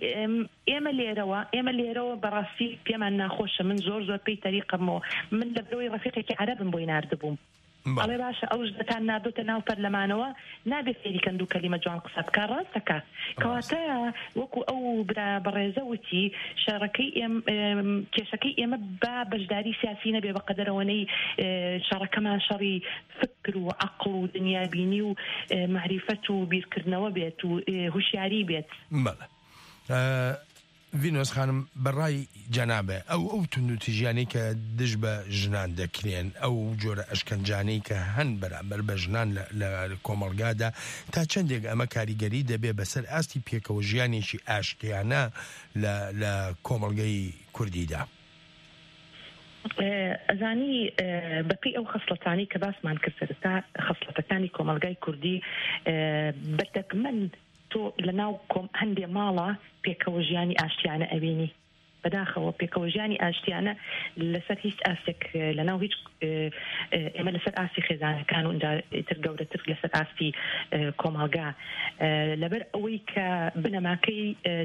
ئێمە لێرەوە بەڕاستی پێمان ناخۆشە. من زۆر پێی تەریقەمەوە، من لە برەوەی ڕەفیقێکی عەرەبم بۆی ناردبووم، ئەڵێ باشە ئەو ژنەتان نادۆتە ناو پەرلەمانەوە نابێت فێری کەند و کەلیمە جوان قسە بکە، ڕاستەکە کەواتە وەکو ئەو برا بەڕێزە وتی کێشەکەی ئێمە با بەشداری سیاسی نەبێ بە قەدەرەوەنەی شەڕەکەمان شەڕی فکر و عەقڵ و دنیابینی و معریفەت و بیرکردنەوە بێت و هوشیاری بێت. بەڵێ ڤینۆس خانم بەڕای جەنابێ ئەو توندوتیژیانەی کە دژ بە ژنان دەکرێن، ئەو جۆرە ئەشکەنجانەی کە هەن بەرامبەر بە ژنان لە کۆمەڵگادا، تا چەندێک ئەمە کاریگەری دەبێ بەسەر ئاستی پێکەوە ژیانێکی ئاشتیانە لە کۆمەڵگەی کوردیدا؟ ئەزانی بەپی ئەو خەسڵەتانی کە باسمان کرد تا خەسڵەتەکانی کۆمەڵگای کوردی بەردەگمەن تۆ لەناو هەندێ ماڵە پێکەوە ژیانی ئاشتیانە ئەبینی، بەداخەوە پێکەوە ژیانی ئاشتیانە لەسەر هیچ ئاستێک لەناو هیچ ئێمە لەسەر ئاستی خێزانەکان و تر گەورەتر لەسەر ئاستی کۆمەڵگا، لەبەر ئەوەی کە بنەماکەی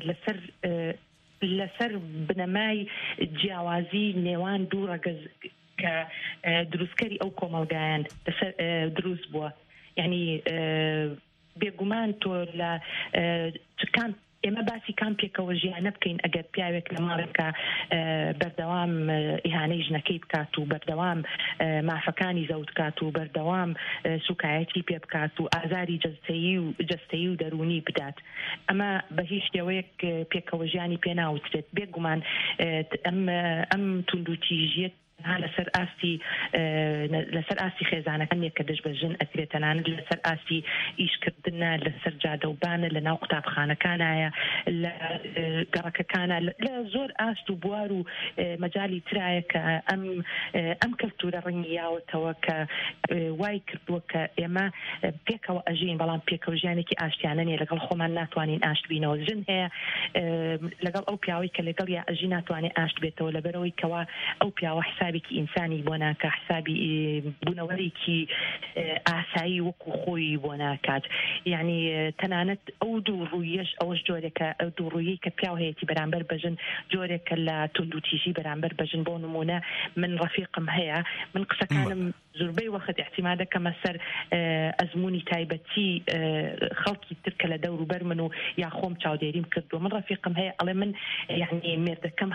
لەسەر بنەمای جیاوازی نێوان دوو ڕەگەز کە دروستکەری ئەو کۆمەڵگایان دروست بووە. یعنی بێگومان تۆ لە چکان ئێمە باسی کام پێکەوە ژیانە بکەین ئەگەر پیاوێک لە ماڵێکە بەردەوام ئیهانەی ژنەکەی بکات و بەردەوام مافەکانی زەوت بکات و بەردەوام سوکایەتی پێ بکات و ئازاری جەستەیی و دەرونی بدات، ئەمە بە هیچ شێوەیەک پێکەوە ژیانی پێ ناوترێت. بێگومان ئەم توندوتیژیەت لەسەر ئاستی خێزانەکان کە دەش بە ژن ئەکرێت، تەنانەت لەسەر ئاستی ئیشکردنە، لەسەر جادەوبانە، لە ناو قوتابخانەکانایە، لە گەڕەکەکانە، لە زۆر ئاست و بوار و مەجای ترایە کە ئەم کەلتورە ڕەنگیاوەتەوە کە وای کردووە کە ئێمە پێکەوە ئەژین، بەڵام پێکەوە ژیانێکی ئاشتیانە نیە، لەگەڵ خۆمان ناتوانین ئاشت بینەوە. ژن هەیە لەگەڵ ئەو پیاوەی کە لەگەڵ یا ئەژی ناتوانێت ئاشت بێتەوە، لەبەرەوەی کەوا ئەو پیاوە حسابێکی ئینسانی بۆ ناکە، حسابی بوونەوەرێکی ئاسایی وەکو خۆی بۆ ناکات. یعنی تەنانەت ئەو دوو ڕوویەش ئەوەش جۆرێکە دوو ڕوویەی کە پیاو هەیەی بەرامبەر بەژن جۆرێکە لە توندوتیژی بەرامبەر بەژن. بۆ نمونە من ڕەفیقم هەیە، من قسەکانم زۆربەی وەخت احتیمال دەکەمە سەر ئەزمموی تایبەتی خەڵکی ترکە لە دەور و بەر من و یا خۆم چاودێریم کردو. من ڕەفیقم هەیە ئەڵێ من یعنی مێردەکەم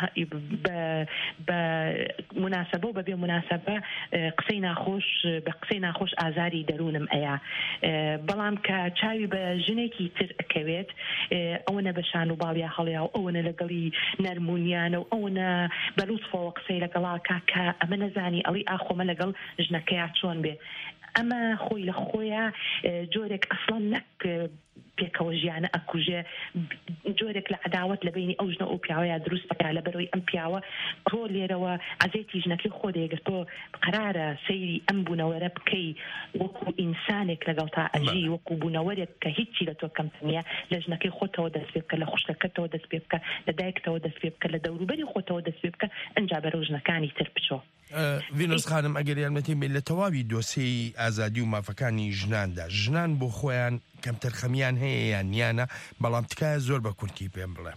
بە مناسبە و بەبێ مناسبە قسەی ناخۆش بە قسەی ناخۆش ئازاری دەروونم ئەیە، بەڵام کە چاوی بە ژنێکی تر ئەکەوێت ئەوەنە بە شان و باڵیا هەڵیا و ئەوەنە لەگەڵی نەرمونیانە و ئەوەنە بەلوتفەوە قسەی لەگەڵاکە کە ئەمە نەزانی ئەڵی ئاخۆمە لەگەڵ ژنەکەیا چۆن بێ. ئەمە خۆی لە خۆیە جۆرێک ئەسڵان نەک پێکەوە ژیانە ئەکوژێ، جۆرێک لە عەداوەت لە بینی ئەو ژنە ئەو پیاوەیە دروست بکا لە بەرەوەی ئەم پیاوە تۆ لێرەوە عەزێتی ژنەکەی خۆ دەیەگەر تۆ قەرارە سەیری ئەم بوونەوەرە بکەی وەکو ئینسانێک لەگەڵ تا ئەژی وەکو بوونەوەرێک کە هیچی لە تۆ کەمتر نییە، لە ژنەکەی خۆتەوە دەست پێ بکە، لە خوشکەکەتەوە دەست پێ بکە، لە دایکتەوە دەست پێ بکە، لە دەوروبەری خۆتەوە دەست پێ بکە، ئەنجا بەرەو ژنەکانی تر بچۆ. ڤینۆس خانم ئەگەر یارمەتی لە تەواوی دۆسەی ئازادی و مافەکانی ژناندا ژنان بۆ خۆیان کەمتر خەمیان هەیە یان نیانە، بەڵام تکایە زۆر بە کورتی پێم بڵێ.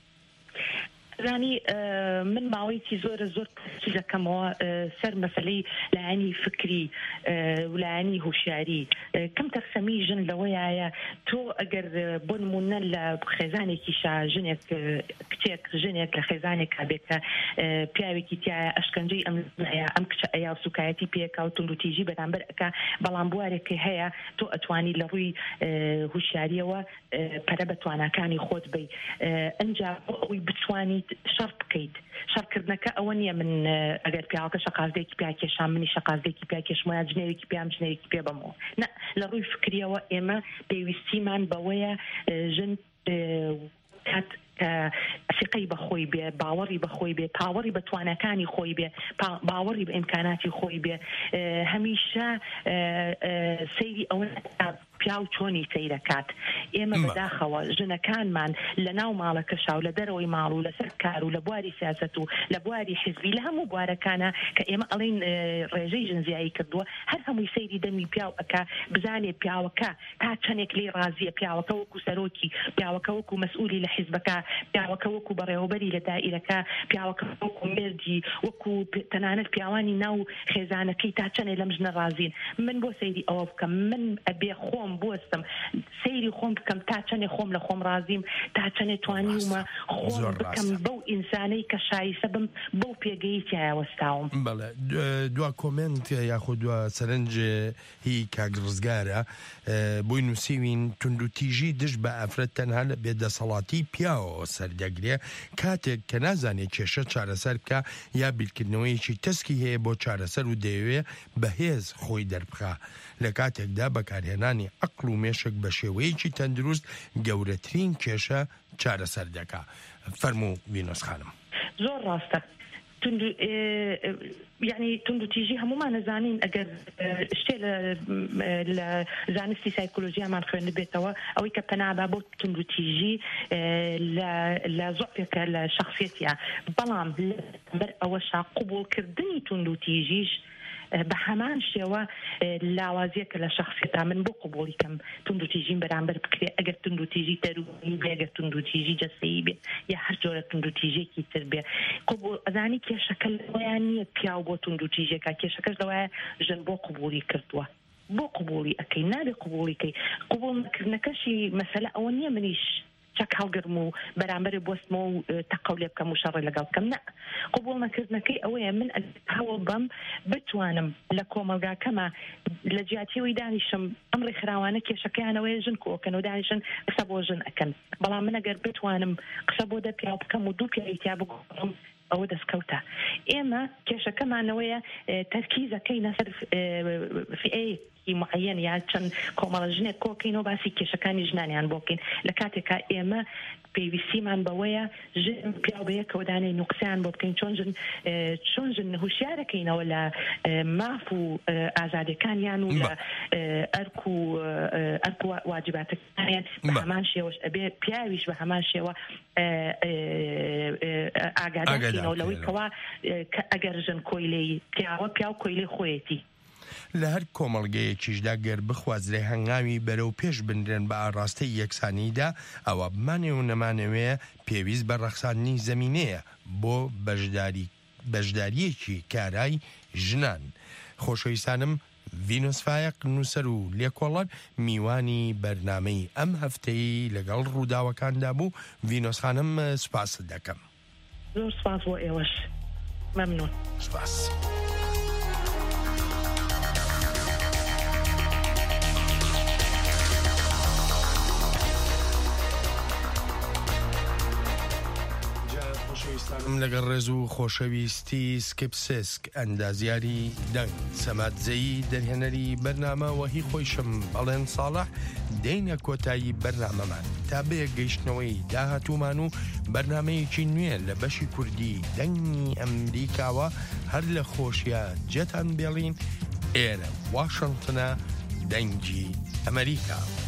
زانی من ماوەیەکی زۆر دەکەمەوە سەر مەسەلەی لایەنی فکری و لایەنی هوشیاری. کەم تەرخەمی ژن لەوەیە تۆ ئەگەر بۆ نمونە لە خێزانێکیشا ژنێک کچێک ژنێک لە خێزانێکا بێت کە پیاوێکی تایە ئەشکەنجەی ئەم کچە ئەیا سوکایەتی پێکا و توندوتیژی بەرامبەر ئەکا، بەڵام بوارێکی هەیە تۆ ئەتوانی لە ڕووی هوشیاریەوە پەرە بە تواناکانی خۆت بی، ئەنجا ئەوەی بتوانی شەڕ بکەیت. شەڕکردنەکە ئەوە نییە من ئەگەر پیاوەکە شەقازدێکی پیاکێشان منی شەقازدێکی پیاکێشم یا جنێوێکی پیام جنێوێکی پێ بەمەوە، نە، لە ڕووی فکریەوە ئێمە پێویستیمان بەوەیە ژن کات ثقەی بەخۆی بێ، باوەڕی بەخۆی بێ، پاوەڕی بە توانەکانی خۆی بێ، باوەڕی بە ئیمکاناتی خۆی بێ، هەمیشە سەیری ئەوە پیاو چۆنی سەیرەکات. ئێمە بەداخەوە ژنەکانمان لە ناو ماڵەکەشا و لە دەرەوەی ماڵ و لەسەر کار و لە بواری سیاسەت و لە بواری حیزبی لە هەموو بوارەکانە کە ئێمە ئەڵێن ڕێژەی ژنزیایی کردووە، هەر هەمووی سەیری دەمی پیاو ئەکا، بزانێ پیاوەکە تا چەندێک لێ ڕازیە، پیاوەکە وەکو سەرۆکی، پیاوەکە وەکو مەسئولی لە حیزبەکە، پیاوەکە وەکو بەڕێوەبەری لە دائیرەکە، پیاوەکە وەکو مێردی، وەکو تەنانەت پیاوانی ناو خێزانەکەی تا چەندێک لەم ژنە ڕازین. من بۆ سەیری ئەوە بکەم، من ئەبێ خۆم بوەستم سەیری خۆم بکەم تا چەندێک خۆم لە خۆم ڕازیم، تا چەندێک توانیمە خۆم بکەم بەو ئینسانەی کە شایستە بم بەو پێگەی تایەوەستاوم. بەڵێ، دوا کۆمنت یاخود دوا سەرنج هی کاگڕزگارە بۆی نووسیوین توندوتیژی دش بە ئەفرەت تەنها لە بێدەسەڵاتی پیاوەوە سەردەگرێ کاتێک کە نازانێت کێشە چارەسەر بکە یا بیرکردنەوەیەکی تەسکی هەیە بۆ چارەسەر و دەیەوێ بەهێز خۆی دەربخا. لە کاتێکدا بەکارهێنانی عەقڵ و مێشک بە شێوەیەکی تەندروست گەورەترین کێشە چارەسەر دەکا. فەرموو ڤینۆس خانم. زۆر ڕاستە. یعنی توندوتیژی هەمومان نەزانین ئەگەر شتێ لە زانستی سایکۆلۆژیامان خوێندە بێتەوە ئەوەی کە پەنابا بۆ توندوتیژی لە زۆفێکە لە شخصیەتیە، بەڵام بەر ئەوەشا قبوڵکردنی توندوتیژیش بە هەمان شێوە لاوازیەکە لە شخصیەتا. من بۆ قبوڵی کەم توندوتیژیم بەرامبەر بکرێ ئەگەر توندوتیژی تەروی بێ، ئەگەر توندوتیژی جەستەیی بێ یا هەر جۆرە توندوتیژێکی تر بێ. قبوڵ ئەزانی کێشەکە لەوەیان نییە پیاو بۆ توندوتیژێکە، کێشەکەش لەوەیە ژن بۆ قبوڵی کردووە، بۆ قبوڵی ئەەکەی نابێ قبوڵیکەی. قبوڵ نەکردنەکەشی مەسەلە ئەوە نییە منیش چەک هەڵگرم و بەرامبەر بۆستمەوە و تەقەولێ بکەم و شەڕێ لەگەڵ بکەم، نە، قبوڵ نەکردنەکەی ئەوەیە من هەوڵ بەم بتوانم لە کۆمەلگاکەمە لە جیاتیەوەی دانیشم ئەم ڕێکخراوانە کێشەکەیانەوەی ژن کۆکەن و دانیشن قسە بۆ ژن ئەکەن، بەڵام من ئەگەر بتوانم قسە بۆ دە پیاو بکەم و دوو پیاویتیا بگۆڕم ئەوە دەستکەوتە. ئێمە کێشەکەمانەوەیە تەرکیزەکەی نەسەر فئەیە کێشەیەکی معەن یان چەند کۆمەڵە ژنێک کۆکەینەوە باسی کێشەکانی ژنانیان بۆکەین لە کاتێکا ئێمە پێویستیمان بەوەیە ژن پیا بەیەکەوە دانەی نوقسیان بۆ بکەین چۆن ژن هوشیارەکەینەوە لە ماف و ئازادەکانیان و لە ئەرک و واجباتەکانیان بە هەمان شێوەش ئەبێ پیاویش بە هەمان شێوە ئاگادارکەینەوە لەوەی کەوا ئەگەر ژن کۆیلەی پیاوە پیا و کۆیلەی خۆیەتی لە هەر کۆمەڵگەیەکیشدا گەر بخوازرێ هەنگاوی بەرەو پێش بنرێن بە ئاڕاستەی یەکسانیدا ئەوە بمانێ و نەمانەوەیە پێویست بە ڕەخساندنی زەمینەیە بۆ بەشداریەکی کارای ژنان. خۆشەویستانم، ڤینۆس فایق نووسەر و لێکۆڵەر میوانی بەرنامەی ئەم هەفتەی لەگەڵ ڕووداوەکاندا بوو. ڤینۆس خانم، سوپاست دەکەم. زۆر سوپاس بۆ ئێوەش. مەمنون. سوپاس. لەگەڵ ڕێز و خۆشەویستی سکپسسک ئەندازیاری دەنگ سەماتزەیی دەرهێنەری بەرنامە وەهی خۆیشم بەڵێن ساڵح دێنە کۆتایی بەرنامەمان تا بێ گەیشتنەوەی داهاتوومان و بەرنامەیەکی نوێ لە بەشی کوردی دەنگی ئەمریکاوە هەر لە خۆشیە جەتان بێڵین ئێرە واشنگتنە دەنگی ئەمریکا.